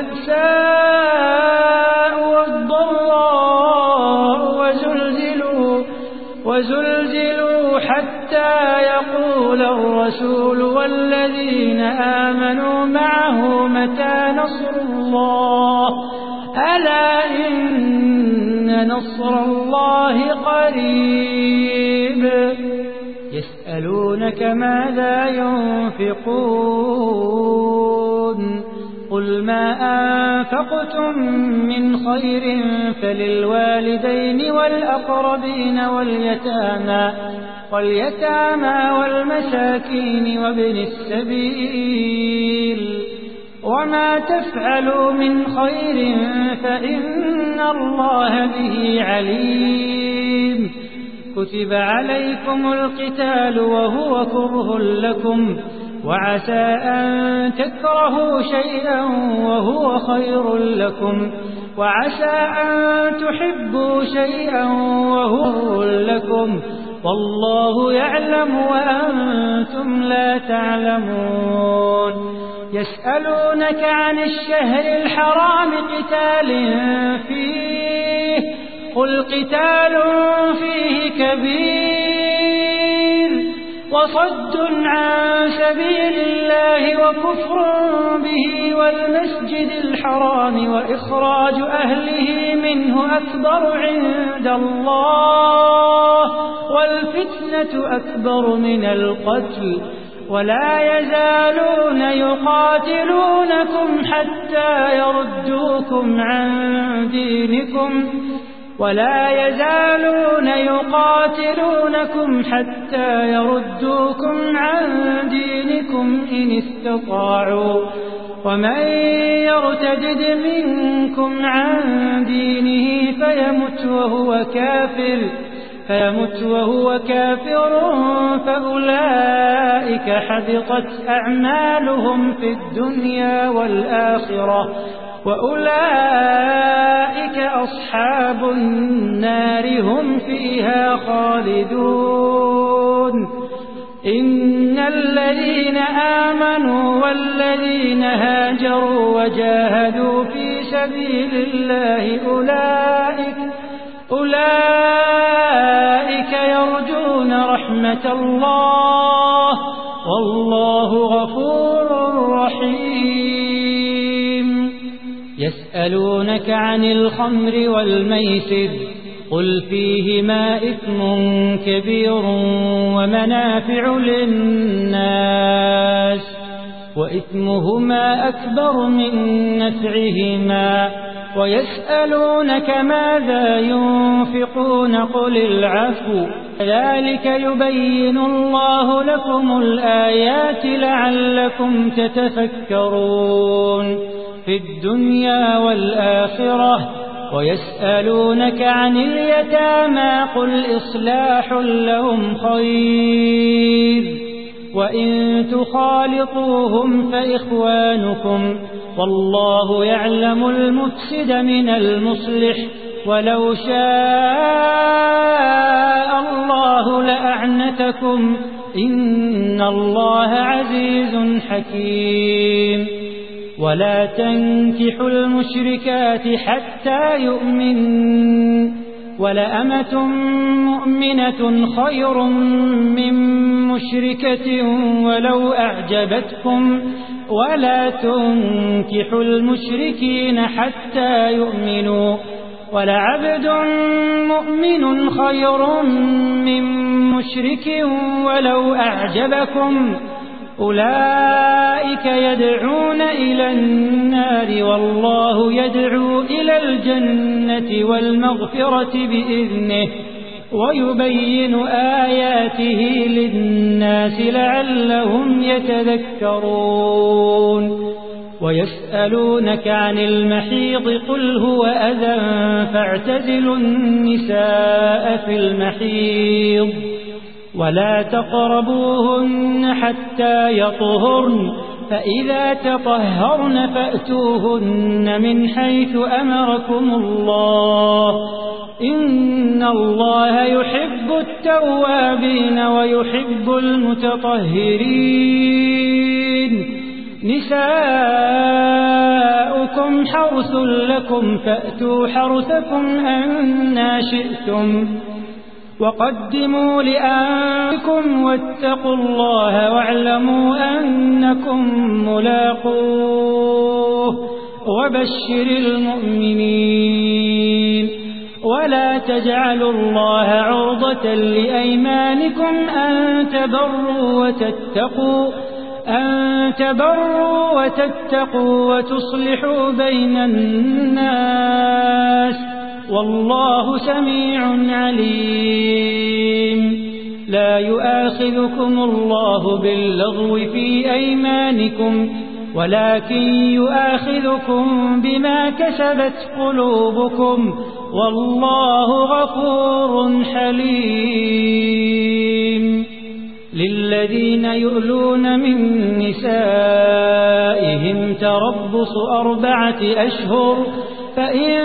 البأساء والضراء وزلزلوا, وزلزلوا حتى يقول الرسول والذين آمنوا معه متى نصر الله ألا إن نصر الله قريب يسألونك ماذا ينفقون قل ما أنفقتم من خير فللوالدين والأقربين واليتامى واليتامى والمساكين وابن السبيل وما تفعلوا من خير فإن الله به عليم. كتب عليكم القتال وهو كره لكم وعسى أن تكرهوا شيئا وهو خير لكم وعسى أن تحبوا شيئا وهو خير لكم والله يعلم وأنتم لا تعلمون. يسألونك عن الشهر الحرام قتال فيه قل قتال فيه كبير وصد عن سبيل الله وكفر به والمسجد الحرام وإخراج أهله منه أكبر عند الله والفتنة أكبر من القتل ولا يزالون يقاتلونكم حتى يردوكم عن دينكم ولا يزالون يقاتلونكم حتى يردوكم عن دينكم إن استطاعوا ومن يرتد منكم عن دينه فيمت وهو كافر فيمت وهو كافر فأولئك حبطت أعمالهم في الدنيا والآخرة وأولئك أصحاب النار هم فيها خالدون. إن الذين آمنوا والذين هاجروا وجاهدوا في سبيل الله أولئك أولئك يرجون رحمة الله والله غفور رحيم. يسألونك عن الخمر والميسر قل فيهما إثم كبير ومنافع للناس وإثمهما أكبر من نفعهما ويسألونك ماذا ينفقون قل العفو ذلك يبين الله لكم الآيات لعلكم تتفكرون في الدنيا والآخرة. ويسألونك عن اليتامى قل إصلاح لهم خير وإن تخالطوهم فإخوانكم والله يعلم المفسد من المصلح ولو شاء الله لأعنتكم إن الله عزيز حكيم. ولا تنكحوا المشركات حتى يؤمن ولأمة مؤمنة خير من مشركة ولو أعجبتكم ولا تنكحوا المشركين حتى يؤمنوا ولعبد مؤمن خير من مشرك ولو أعجبكم أولئك يدعون إلى النار والله يدعو إلى الجنة والمغفرة بإذنه ويبين آياته للناس لعلهم يتذكرون. ويسألونك عن المحيض قل هو أذى فاعتزلوا النساء في المحيض ولا تقربوهن حتى يطهرن فإذا تطهرن فأتوهن من حيث أمركم الله إن الله يحب التوابين ويحب المتطهرين. نساؤكم حرث لكم فأتوا حرثكم أنى شئتم وقدموا لأنفسكم واتقوا الله واعلموا أنكم ملاقوه وبشر المؤمنين. ولا تجعلوا الله عرضة لأيمانكم أن تبروا وتتقوا أن تبروا وتتقوا وتصلحوا بين الناس والله سميع عليم. لا يؤاخذكم الله باللغو في أيمانكم ولكن يؤاخذكم بما كسبت قلوبكم والله غفور حليم. للذين يؤلون من نسائهم تربص أربعة أشهر فإن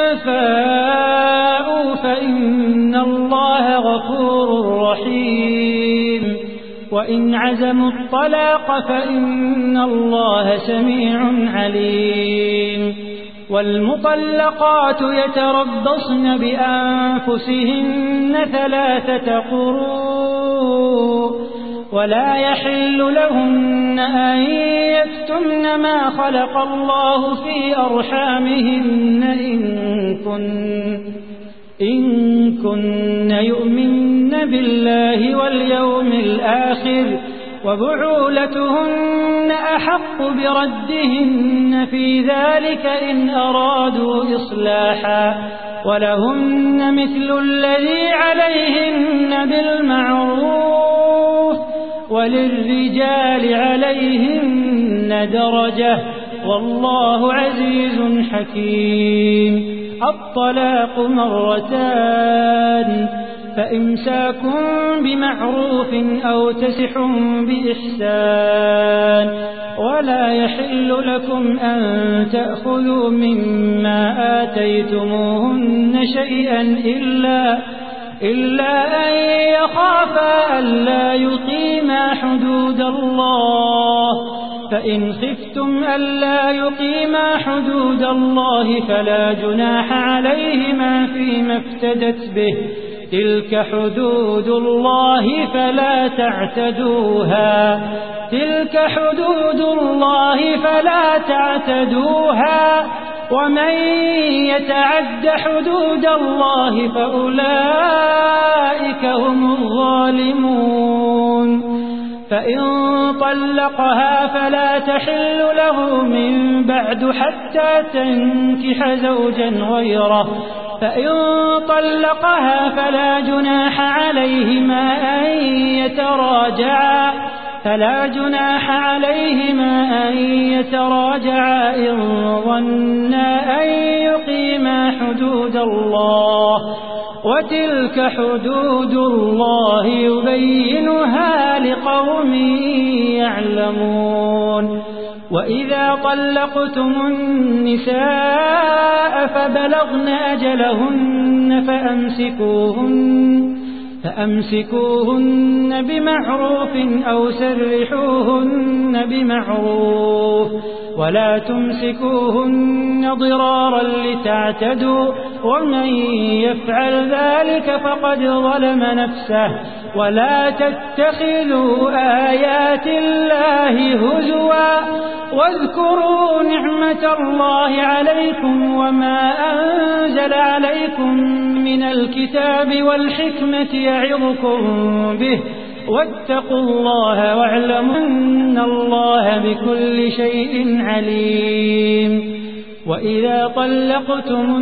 فاءوا فإن الله غفور رحيم. وإن عزموا الطلاق فإن الله سميع عليم. والمطلقات يتربصن بأنفسهن ثلاثة قروء ولا يحل لهن أن يكتمن ما خلق الله في أرحامهن إن كن, إن كن يؤمن بالله واليوم الآخر وبعولتهن أحق بردهن في ذلك إن أرادوا إصلاحا ولهن مثل الذي عليهن بالمعروف وللرجال عليهن درجة والله عزيز حكيم. الطلاق مرتان فإمساك بمعروف أو تسح بإحسان ولا يحل لكم أن تأخذوا مما آتيتموهن شيئا إلا, إلا أن يخافا ألا يقيما حدود الله. فإن خفتم ألا يقيما حدود الله فلا جناح عليهما فيما افتدت به تلك حدود الله فلا تعتدوها تلك حدود الله فلا تعتدوها ومن يتعد حدود الله فأولئك هم الظالمون. فإن طلقها فلا تحل له من بعد حتى تنكح زوجا غيره. فإن طلقها فلا جناح عليهما أن يتراجعا فلا جناح عليهما أن يتراجعا إن ظنا أن يقيما حدود الله وتلك حدود الله يبينها لقوم يعلمون. وإذا طلقتم النساء فبلغن أجلهن فأمسكوهن, فأمسكوهن بمعروف أو سرحوهن بمعروف ولا تمسكوهن ضرارا لتعتدوا ومن يفعل ذلك فقد ظلم نفسه. ولا تتخذوا آيات الله هزوا واذكروا نعمة الله عليكم وما أنزل عليكم من الكتاب والحكمة يعظكم به واتقوا الله واعلموا أن الله بكل شيء عليم. وإذا طلقتم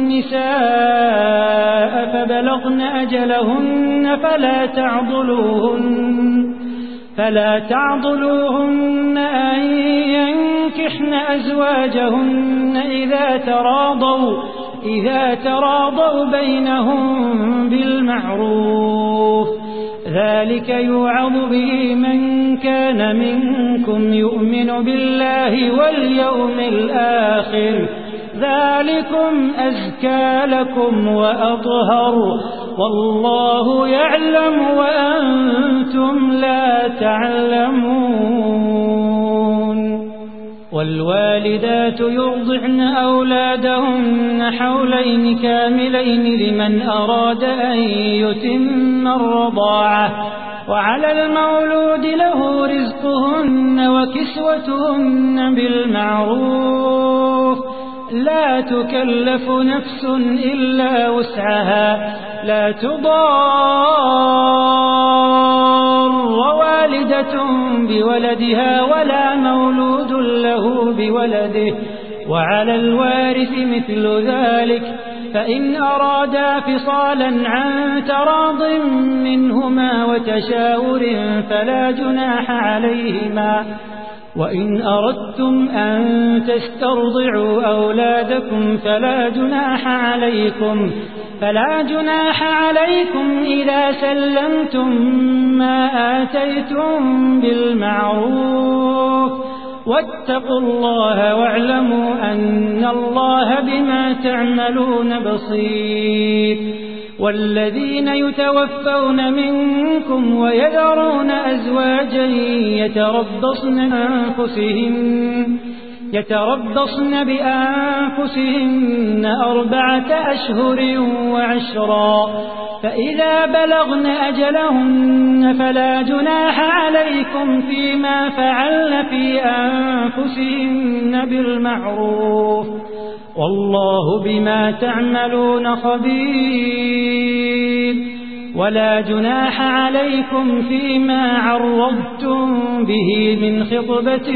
النساء فبلغن أجلهن فلا تعضلوهن فلا تعضلوهن أن ينكحن أزواجهن إذا تراضوا إذا تراضوا بينهم بالمعروف. ذلك يوعظ به من كان منكم يؤمن بالله واليوم الآخر ذلكم أزكى لكم وأطهر والله يعلم وأنتم لا تعلمون. والوالدات يرضعن أولادهن حولين كاملين لمن أراد أن يتم الرضاعة وعلى المولود له رزقهن وكسوتهن بالمعروف لا تكلف نفس إلا وسعها لا تضار والدة والدة بولدها ولا مولود له بولده، وعلى الوارث مثل ذلك، فإن أرادا فصالا عن تراض منهما وتشاور فلا جناح عليهما. وإن أردتم أن تسترضعوا أولادكم فلا جناح عليكم فلا جناح عليكم إذا سلمتم ما آتيتم بالمعروف، واتقوا الله واعلموا أن الله بما تعملون بصير. والذين يتوفون منكم ويذرون أزواجا يتربصن أنفسهن يتربصن بأنفسهن أربعة أشهر وعشرا، فإذا بلغن أجلهن فلا جناح عليكم فيما فعلن في أنفسهن بالمعروف، والله بما تعملون خبير. ولا جناح عليكم فيما عرضتم به من خطبة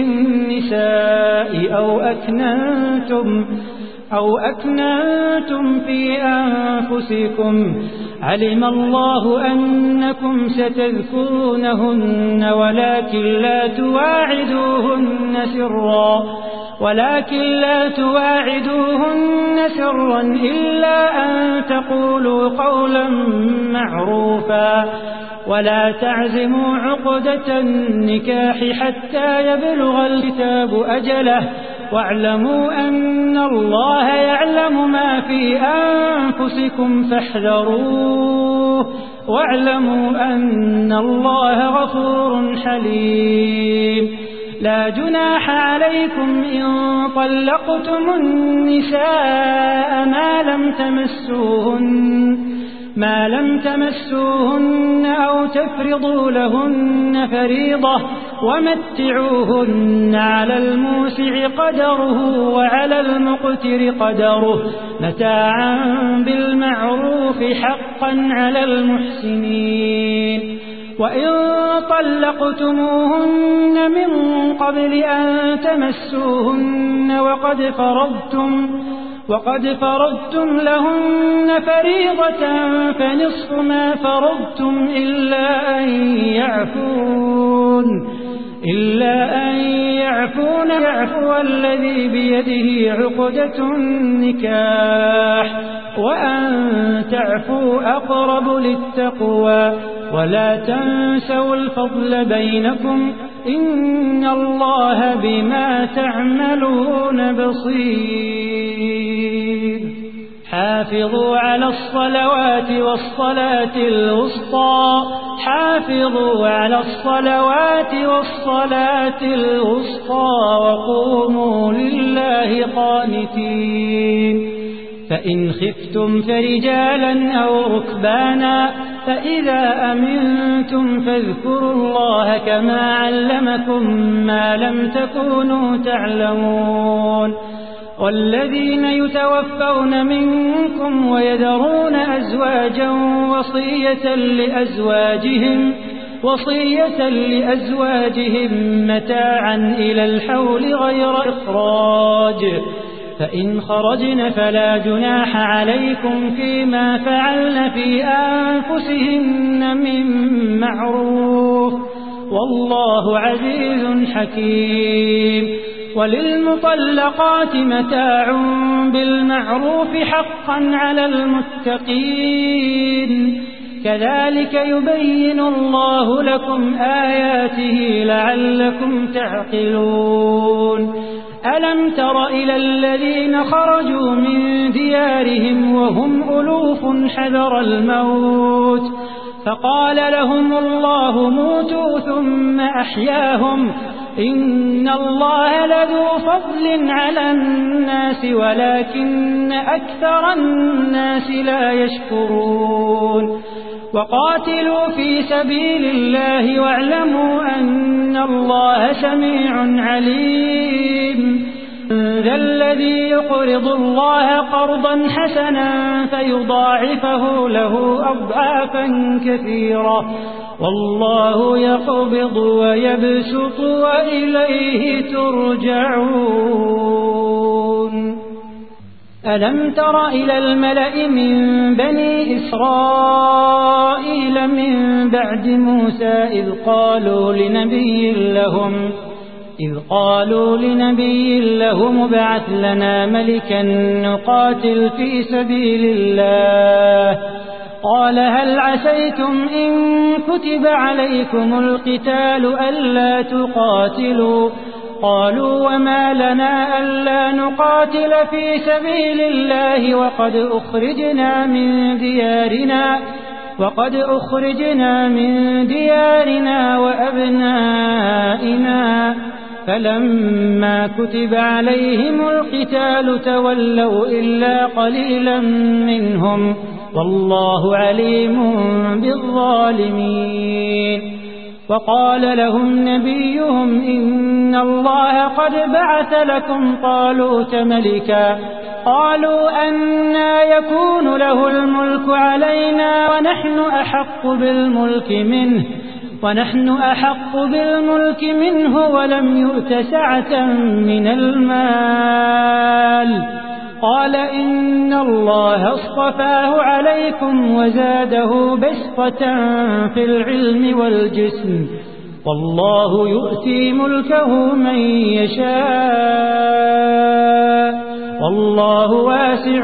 النساء أو أكننتم أو أكننتم في أنفسكم، علم الله أنكم ستذكرونهن ولكن لا تواعدوهن سرا ولكن لا تواعدوهن سرا إلا أن تقولوا قولا معروفا، ولا تعزموا عقدة النكاح حتى يبلغ الكتاب أجله، واعلموا أن الله يعلم ما في أنفسكم فاحذروه، واعلموا أن الله غفور حليم. لا جناح عليكم إن طلقتم النساء ما لم تمسوهن ما لم تمسوهن أو تفرضوا لهن فريضة، ومتعوهن على الموسع قدره وعلى المقتر قدره متاعا بالمعروف حقا على المحسنين. وإن طلقتموهن من قبل أن تمسوهن وقد فرضتم وقد فرضتم لهن فريضة فنصف ما فرضتم إلا أن يعفون إلا أن يعفون يعفو الذي بيده عقدة النكاح، وأن تعفوا أقرب للتقوى، ولا تنسوا الفضل بينكم، إن الله بما تعملون بصير. حافظوا على الصلوات والصلاة الوسطى حافظوا على الصلوات والصلاة الوسطى وقوموا لله قانتين. فإن خفتم فرجالا أو ركبانا فإذا أمنتم فاذكروا الله كما علمكم ما لم تكونوا تعلمون. والذين يتوفون منكم ويذرون أزواجا وصية لأزواجهم وصية لأزواجهم متاعا إلى الحول غير إخراج، فإن خرجن فلا جناح عليكم فيما فعلن في أنفسهن من معروف، والله عزيز حكيم. وللمطلقات متاع بالمعروف حقا على المتقين، كذلك يبين الله لكم آياته لعلكم تعقلون. ألم تر إلى الذين خرجوا من ديارهم وهم ألوف حذر الموت فقال لهم الله موتوا ثم أحياهم، إن الله لذو فضل على الناس ولكن أكثر الناس لا يشكرون. وقاتلوا في سبيل الله واعلموا أن الله سميع عليم. ذا الذي يقرض الله قرضا حسنا فيضاعفه له أضعافا كثيرة والله يقبض ويبسط وإليه ترجعون. ألم تر إلى الملأ من بني إسرائيل من بعد موسى إذ قالوا لنبي لهم إذ قالوا لنبي لهم ابعث لنا ملكا نقاتل في سبيل الله قال هل عسيتم إن كتب عليكم القتال ألا تقاتلوا قالوا وما لنا ألا نقاتل في سبيل الله وقد أخرجنا من ديارنا وقد أخرجنا من ديارنا وأبنائنا فلما كتب عليهم القتال تولوا إلا قليلا منهم والله عليم بالظالمين. وقال لهم نبيهم إن الله قد بعث لكم طالوت ملكا قالوا أنى يكون له الملك علينا ونحن أحق بالملك منه ونحن أحق بالملك منه ولم يؤت سعة من المال قال إن الله اصطفاه عليكم وزاده بسطة في العلم والجسم والله يؤتي ملكه من يشاء والله واسع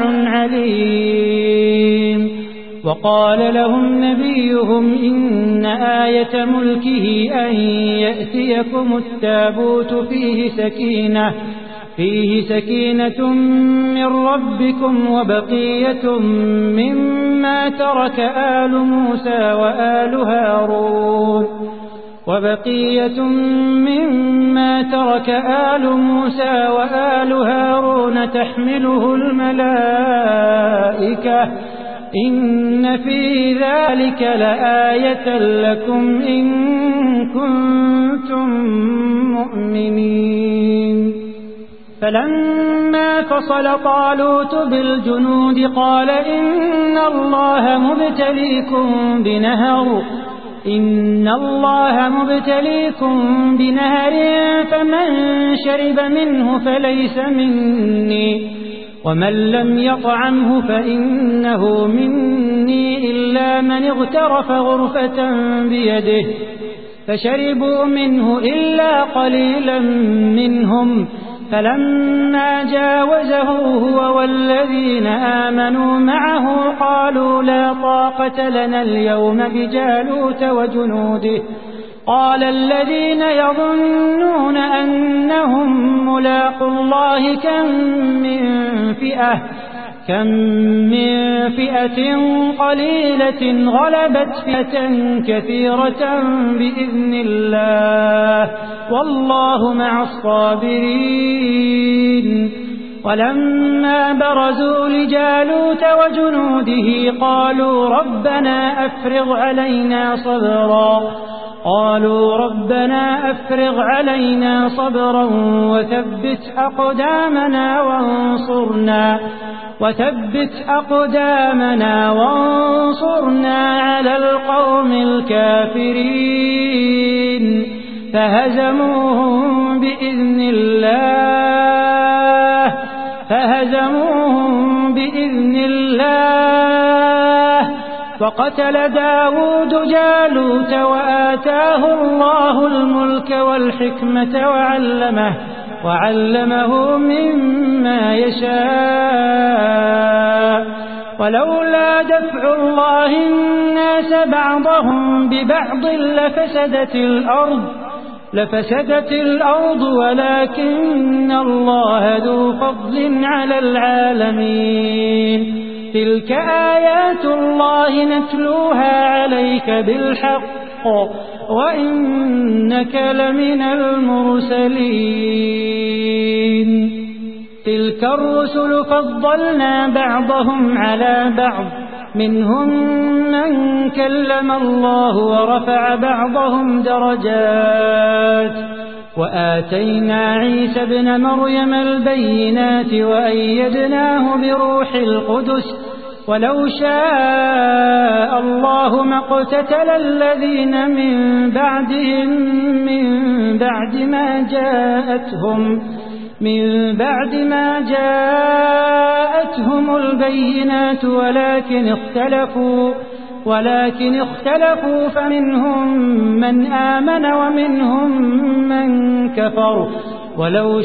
عليم. وقال لهم نبيهم إن آية ملكه أن يأتيكم التابوت فيه سكينة فيه سكينة من ربكم وبقية مما ترك آل موسى وآل هارون وبقية مما ترك آل موسى وآل هارون تحمله الملائكة إن في ذلك لآية لكم إن كنتم مؤمنين. فلما فصل طالوت بالجنود قال إن الله مبتليكم بنهر إن الله مبتليكم بنهر فمن شرب منه فليس مني ومن لم يطعمه فإنه مني إلا من اغترف غرفة بيده فشربوا منه إلا قليلا منهم فلما جاوزه هو والذين آمنوا معه قالوا لا طاقة لنا اليوم بجالوت وجنوده قال الذين يظنون أنهم ملاقوا الله كم من فئة كم من فئة قليلة غلبت فئة كثيرة بإذن الله والله مع الصابرين. ولما برزوا لجالوت وجنوده قالوا ربنا أفرغ علينا صبرا قالوا ربنا أفرغ علينا صبرا وثبت أقدامنا وانصرنا وثبت أقدامنا وانصرنا على القوم الكافرين فهزموهم بإذن الله فهزموهم بإذن الله وقتل داود جالوت وآتاه الله الملك والحكمة وعلمه وعلمه مما يشاء ولولا دفع الله الناس بعضهم ببعض لفسدت الأرض لفسدت الأرض ولكن الله ذو فضل على العالمين. تلك آيات الله نتلوها عليك بالحق وإنك لمن المرسلين. تلك الرسل فضلنا بعضهم على بعض منهم من كلم الله ورفع بعضهم درجات وآتينا عيسى ابن مريم البينات وأيدناه بروح القدس ولو شاء الله ما اقتتل الذين من بعدهم من بعد ما جاءتهم من بعد ما جاءتهم البينات ولكن اختلفوا ولكن اختلفوا فمنهم من آمن ومنهم من كفر ولو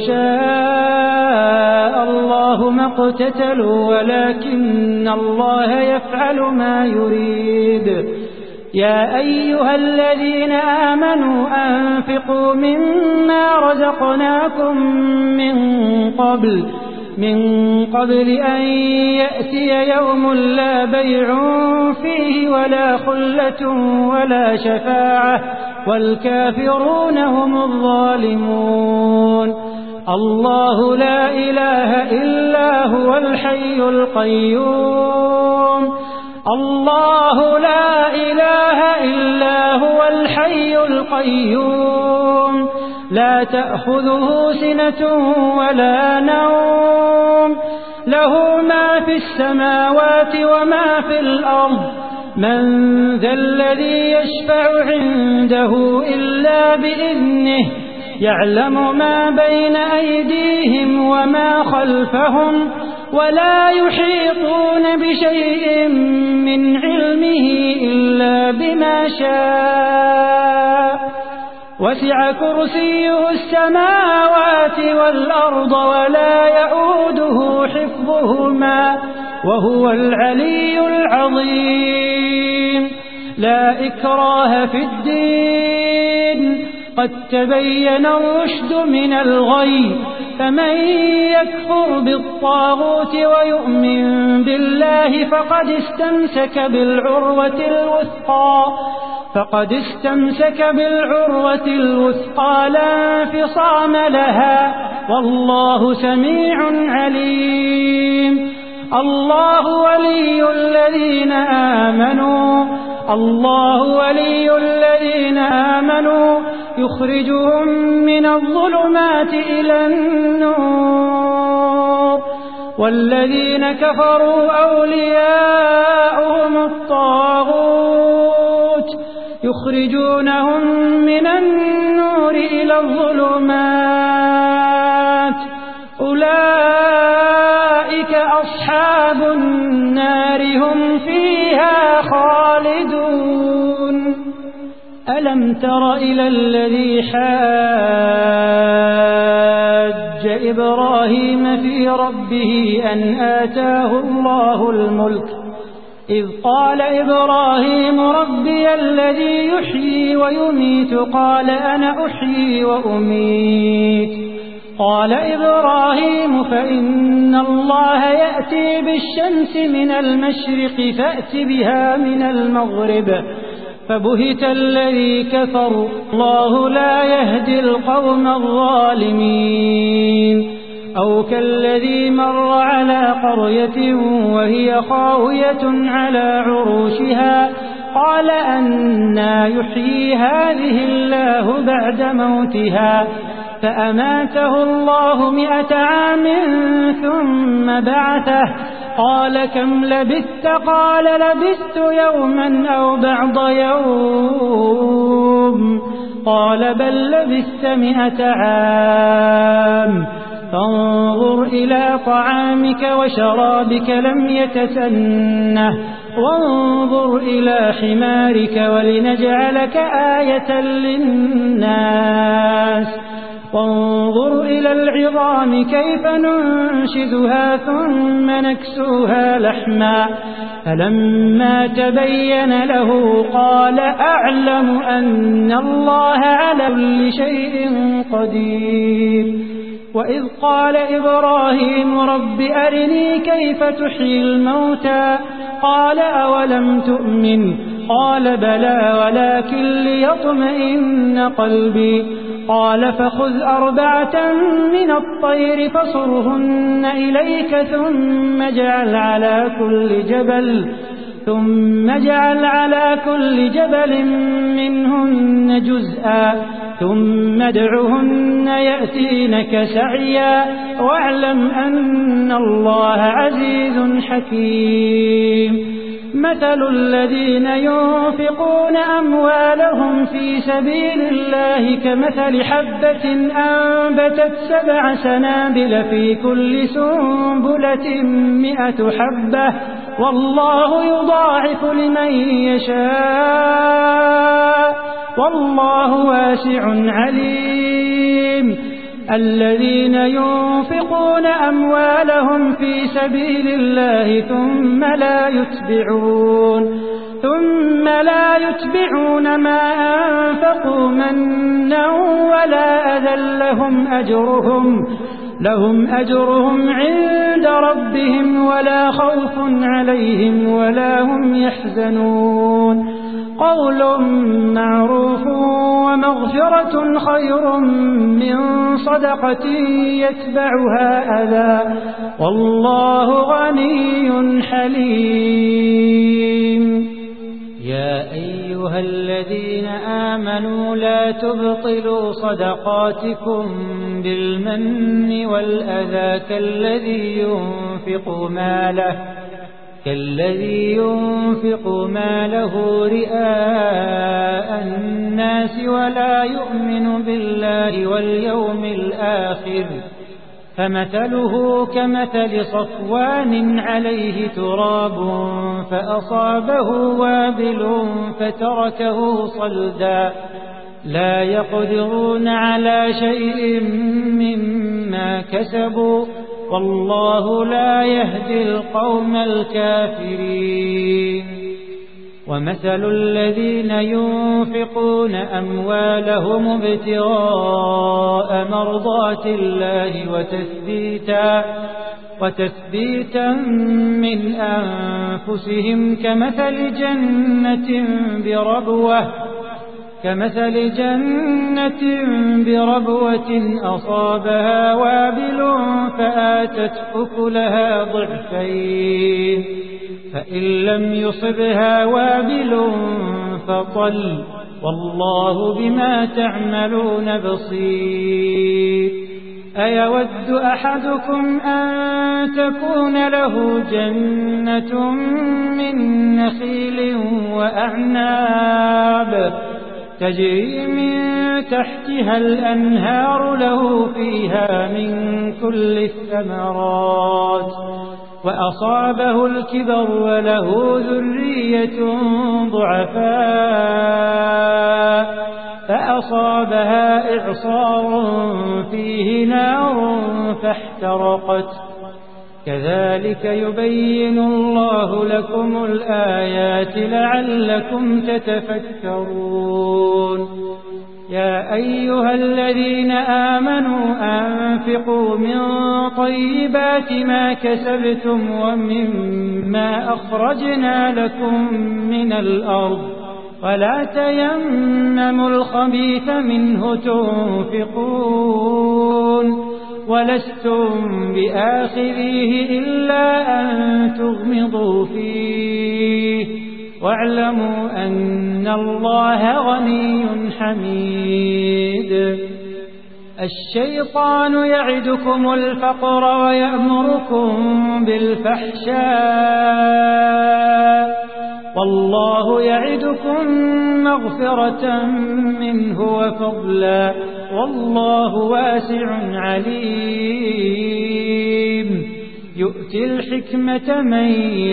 شاء الله ما اقتتلوا ولكن الله يفعل ما يريد. يا أيها الذين آمنوا أنفقوا مما رزقناكم من قبل من قبل أن يأتي يوم لا بيع فيه ولا خلة ولا شفاعة والكافرون هم الظالمون. الله لا إله إلا هو الحي القيوم الله لا إله إلا هو الحي القيوم لا تأخذه سنة ولا نوم له ما في السماوات وما في الأرض من ذا الذي يشفع عنده إلا بإذنه يعلم ما بين أيديهم وما خلفهم ولا يحيطون بشيء من علمه إلا بما شاء وسع كرسيه السماوات والأرض ولا يؤوده حفظهما وهو العلي العظيم. لا إكراه في الدين قد تبين الرشد من الغي فمن يكفر بالطاغوت ويؤمن بالله فقد استمسك بالعروة الوثقى فقد استمسك بالعروة الوثقى لا انفصام لها والله سميع عليم. الله ولي الذين آمنوا الله ولي الذين آمنوا يخرجهم من الظلمات إلى النور والذين كفروا أولياؤهم الطاغوت يخرجونهم من النور إلى الظلمات أولئك أصحاب النار هم فيها خالدون. ألم تر إلى الذي حاج إبراهيم في ربه أن آتاه الله الملك إذ قال إبراهيم ربي الذي يحيي ويميت قال أنا أحيي وأميت قال إبراهيم فإن الله يأتي بالشمس من المشرق فأت بها من المغرب فبهت الذي كفر الله لا يهدي القوم الظالمين. أو كالذي مر على قرية وهي خاوية على عروشها قال أنى يحيي هذه الله بعد موتها فأماته الله مئة عام ثم بعثه قال كم لبثت قال لبثت يوما أو بعض يوم قال بل لبثت مئة عام فانظر إلى طعامك وشرابك لم يتسنه وانظر إلى حمارك ولنجعلك آية للناس وانظر إلى العظام كيف ننشدها ثم نكسوها لحما فلما تبين له قال أعلم أن الله على كل شيء قدير. وإذ قال إبراهيم رب أرني كيف تحيي الموتى قال أولم تؤمن قال بلى ولكن ليطمئن قلبي قال فخذ أربعة من الطير فصرهن إليك ثم اجعل على كل جبل ثم اجعل على كل جبل منهن جزءا ثم ادعهن يأتينك سعيا واعلم أن الله عزيز حكيم. مثل الذين ينفقون أموالهم في سبيل الله كمثل حبة أنبتت سبع سنابل في كل سنبلة مئة حبة والله يضاعف لمن يشاء والله واسع عليم. الذين ينفقون أموالهم في سبيل الله ثم لا يتبعون ثم لا يتبعون ما أنفقوا منا ولا أذى لهم أجرهم لهم أجرهم عند ربهم ولا خوف عليهم ولا هم يحزنون. قول معروف ومغفرة خير من صدقة يتبعها أذى والله غني حليم. يا أيها الذين آمنوا لا تبطلوا صدقاتكم بالمن والأذى كالذي ينفق ماله كالذي ينفق ماله رئاء الناس ولا يؤمن بالله واليوم الآخر فمثله كمثل صفوان عليه تراب فأصابه وابل فتركه صلدا لا يقدرون على شيء مما كسبوا والله لا يهدي القوم الكافرين. ومثل الذين ينفقون أموالهم ابتغاء مرضات الله وتثبيتا وتثبيتا من أنفسهم كمثل جنة بربوة كمثل جنة بربوة أصابها وابل فآتت أكلها ضعفين فإن لم يصبها وابل فطل والله بما تعملون بصير. أيود أحدكم أن تكون له جنة من نخيل وأعناب تجري من تحتها الأنهار له فيها من كل الثمرات وأصابه الكبر وله ذرية ضعفاء فأصابها إعصار فيه نار فاحترقت كذلك يبين الله لكم الآيات لعلكم تتفكرون. يا أيها الذين آمنوا أنفقوا من طيبات ما كسبتم ومما أخرجنا لكم من الأرض ولا تيمموا الخبيث منه تنفقون ولستم بآخذيه إلا أن تغمضوا فيه واعلموا أن الله غني حميد. الشيطان يعدكم الفقر ويأمركم بالفحشاء والله يعدكم مغفرة منه وفضلا والله واسع عليم. يؤتي الحكمة من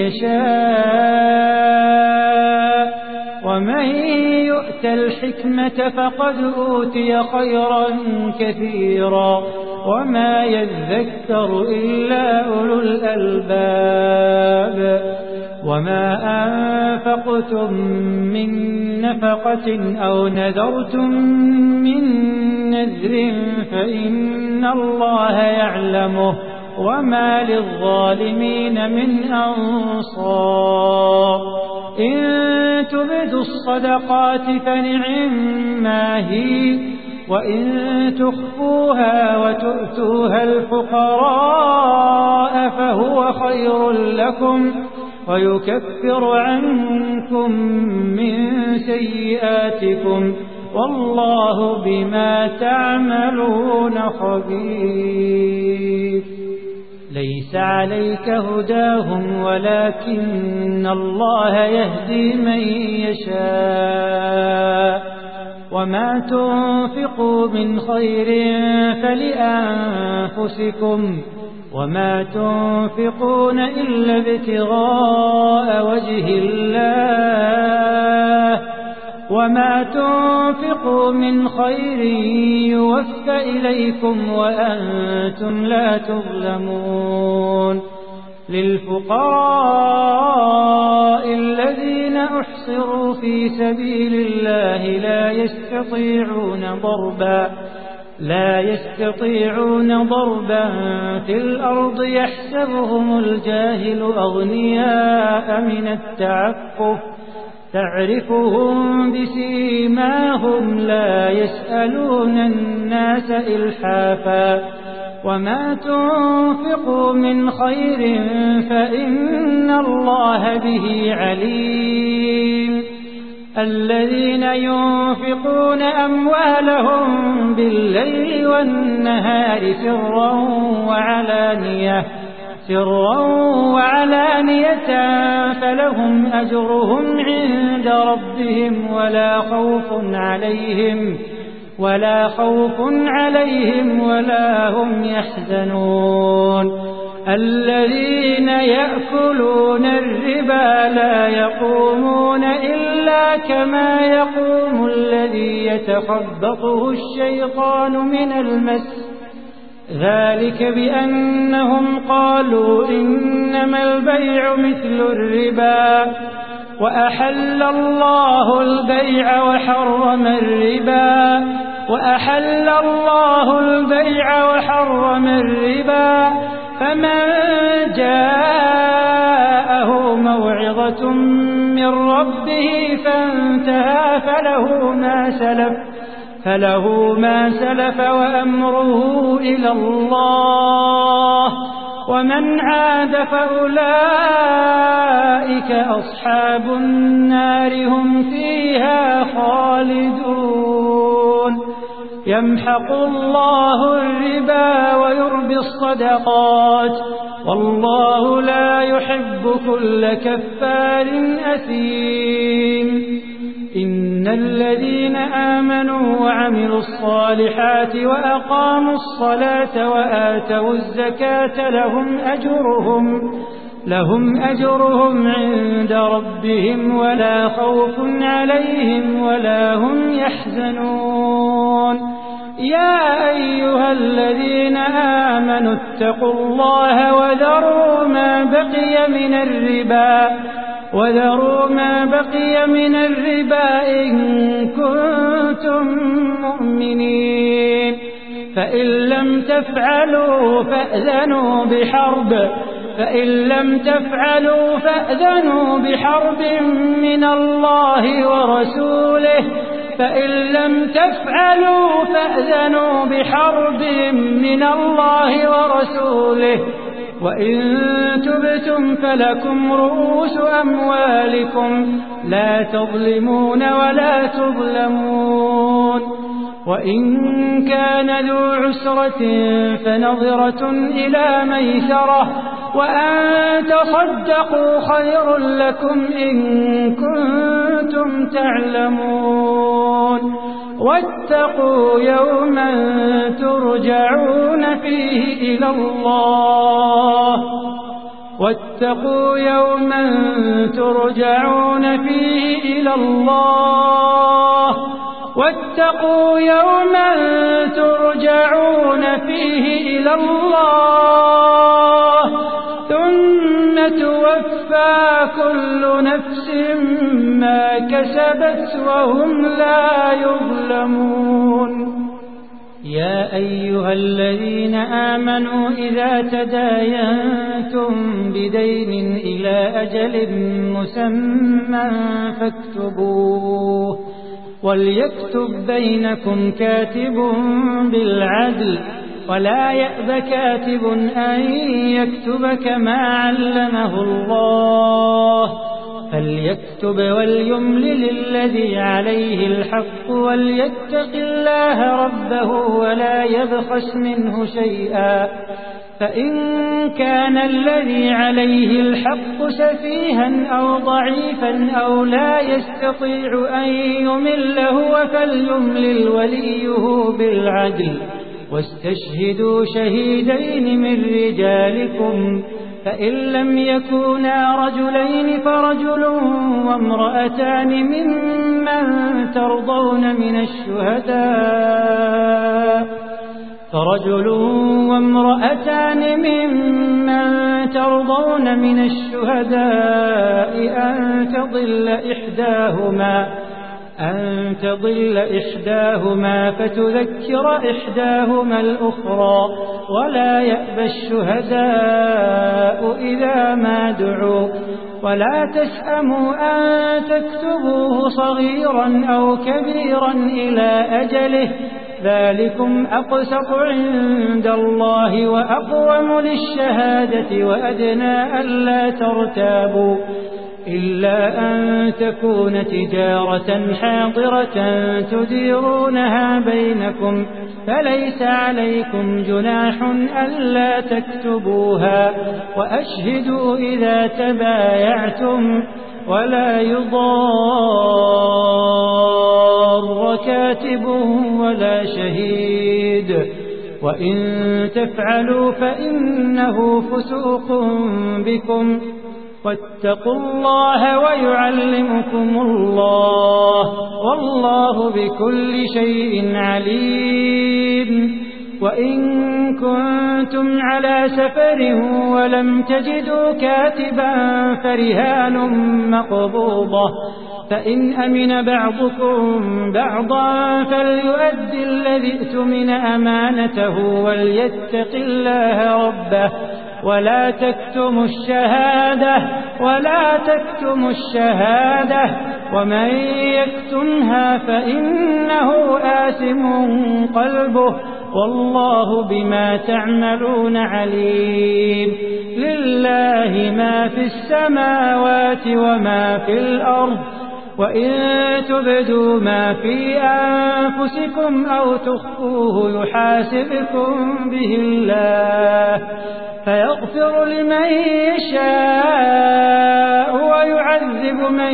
يشاء ومن يؤت الحكمة فقد أوتي خيرا كثيرا وما يذكر إلا أولو الألباب. وما أنفقتم من نفقة أو نذرتم من نذر فإن الله يعلمه وما للظالمين من أنصار. إن تبدوا الصدقات فنعما هي وإن تخفوها وتؤتوها الفقراء فهو خير لكم ويكفر عنكم من سيئاتكم والله بما تعملون خبير. ليس عليك هداهم ولكن الله يهدي من يشاء وما تنفقوا من خير فلأنفسكم وما تنفقون إلا ابتغاء وجه الله وما تنفقوا من خير يوفى إليكم وأنتم لا تظلمون. للفقراء الذين أحصروا في سبيل الله لا يستطيعون ضربا لا يستطيعون ضربا في الأرض يحسبهم الجاهل أغنياء من التعفف تعرفهم بسيماهم لا يسألون الناس إلحافا وما تنفقوا من خير فإن الله به عليم. الذين ينفقون أموالهم بالليل والنهار سرا وعلانية سرا وعلانية فلهم أجرهم عند ربهم ولا خوف عليهم ولا خوف عليهم ولا هم يحزنون. الذين يأكلون الربا لا يقومون إلا كما يقوم الذي يتخبطه الشيطان من المس ذلك بأنهم قالوا إنما البيع مثل الربا وأحل الله البيع وحرم الربا وأحل الله البيع وحرم الربا فمن جاءه موعظة من ربه فانتهى فله ما سلف فله ما سلف وأمره إلى الله ومن عاد فأولئك أصحاب النار هم فيها خالدون. يمحق الله الربا ويربي الصدقات والله لا يحب كل كفار أثيم. إن الذين آمنوا وعملوا الصالحات وأقاموا الصلاة وآتوا الزكاة لهم أجرهم لهم أجرهم عند ربهم ولا خوف عليهم ولا هم يحزنون. يا أيها الذين آمنوا اتقوا الله وذروا ما بقي من الربا وذروا ما بقي من الربا إن كنتم مؤمنين فإن لم تفعلوا فأذنوا بحرب فإن لم تفعلوا فأذنوا بحرب من الله ورسوله فإن لم تفعلوا فأذنوا بحرب من الله ورسوله وإن تبتم فلكم رؤوس أموالكم لا تظلمون ولا تظلمون. وإن كان ذو عسرة فنظرة إلى ميسرة وأن تصدقوا خير لكم إن كنتم تعلمون. واتقوا يوما ترجعون فيه إلى الله واتقوا يوما ترجعون فيه إلى الله واتقوا يوما ترجعون فيه إلى الله ثم توفى كل نفس ما كسبت وهم لا يظلمون. يا أيها الذين آمنوا إذا تداينتم بدين إلى أجل مسمى فاكتبوه وليكتب بينكم كاتب بالعدل ولا يأب كاتب أن يكتب كما علمه الله فليكتب وليملل الذي عليه الحق وليتق الله ربه ولا يبخس منه شيئا. فإن كان الذي عليه الحق سفيها أو ضعيفا أو لا يستطيع أن يمل هو فليملل وليه بالعدل واستشهدوا شهيدين من رجالكم. فإن لم يكونا رجلين فرجل وامرأتان ممن ترضون من الشهداء فرجل وامرأتان ممن ترضون من الشهداء أن تضل إحداهما أن تضل إحداهما فتذكر إحداهما الأخرى ولا يأبى الشهداء إذا ما دعوا ولا تسأموا أن تكتبوه صغيرا أو كبيرا إلى أجله ذلكم أقسط عند الله وأقوم للشهادة وأدنى ألا ترتابوا إلا أن تكون تجارة حاضرة تديرونها بينكم فليس عليكم جناح ألا تكتبوها وأشهدوا إذا تبايعتم ولا يضار كاتب ولا شهيد وإن تفعلوا فإنه فسوق بكم واتقوا الله ويعلمكم الله والله بكل شيء عليم. وإن كنتم على سفر ولم تجدوا كاتبا فرهان مقبوضة فإن أمن بعضكم بعضا فليؤدي الذي ائتمن أمانته وليتق الله ربه ولا تكتموا الشهادة ولا تكتموا الشهادة ومن يكتمها فإنه آثم قلبه والله بما تعملون عليم. لله ما في السماوات وما في الأرض وإن تبدوا ما في أنفسكم أو تخفوه يحاسبكم به الله فيغفر لمن يشاء ويعذب من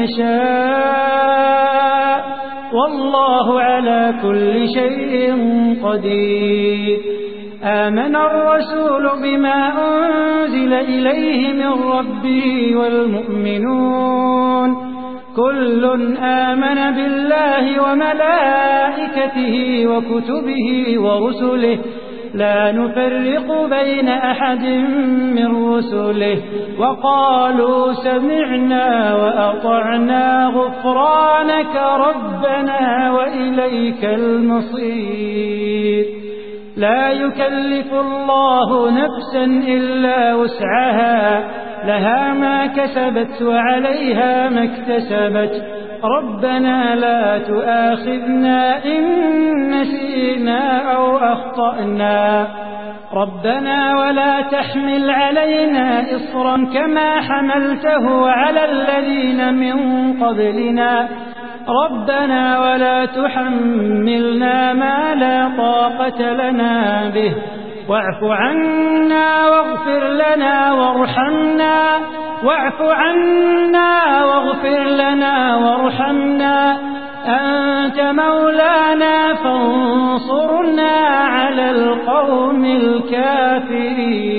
يشاء والله على كل شيء قدير. آمن الرسول بما أنزل إليه من ربه والمؤمنون كل آمن بالله وملائكته وكتبه ورسله لا نفرق بين أحد من رسله وقالوا سمعنا وأطعنا غفرانك ربنا وإليك المصير. لا يكلف الله نفسا إلا وسعها لها ما كسبت وعليها ما اكتسبت ربنا لا تؤاخذنا إن نسينا أو أخطأنا ربنا ولا تحمل علينا إصرا كما حملته على الذين من قبلنا ربنا ولا تحملنا ما لا طاقة لنا به واعف عنا واغفر لنا وارحمنا واعف عنا واغفر لنا وارحمنا أنت مولانا فانصرنا على القوم الكافرين.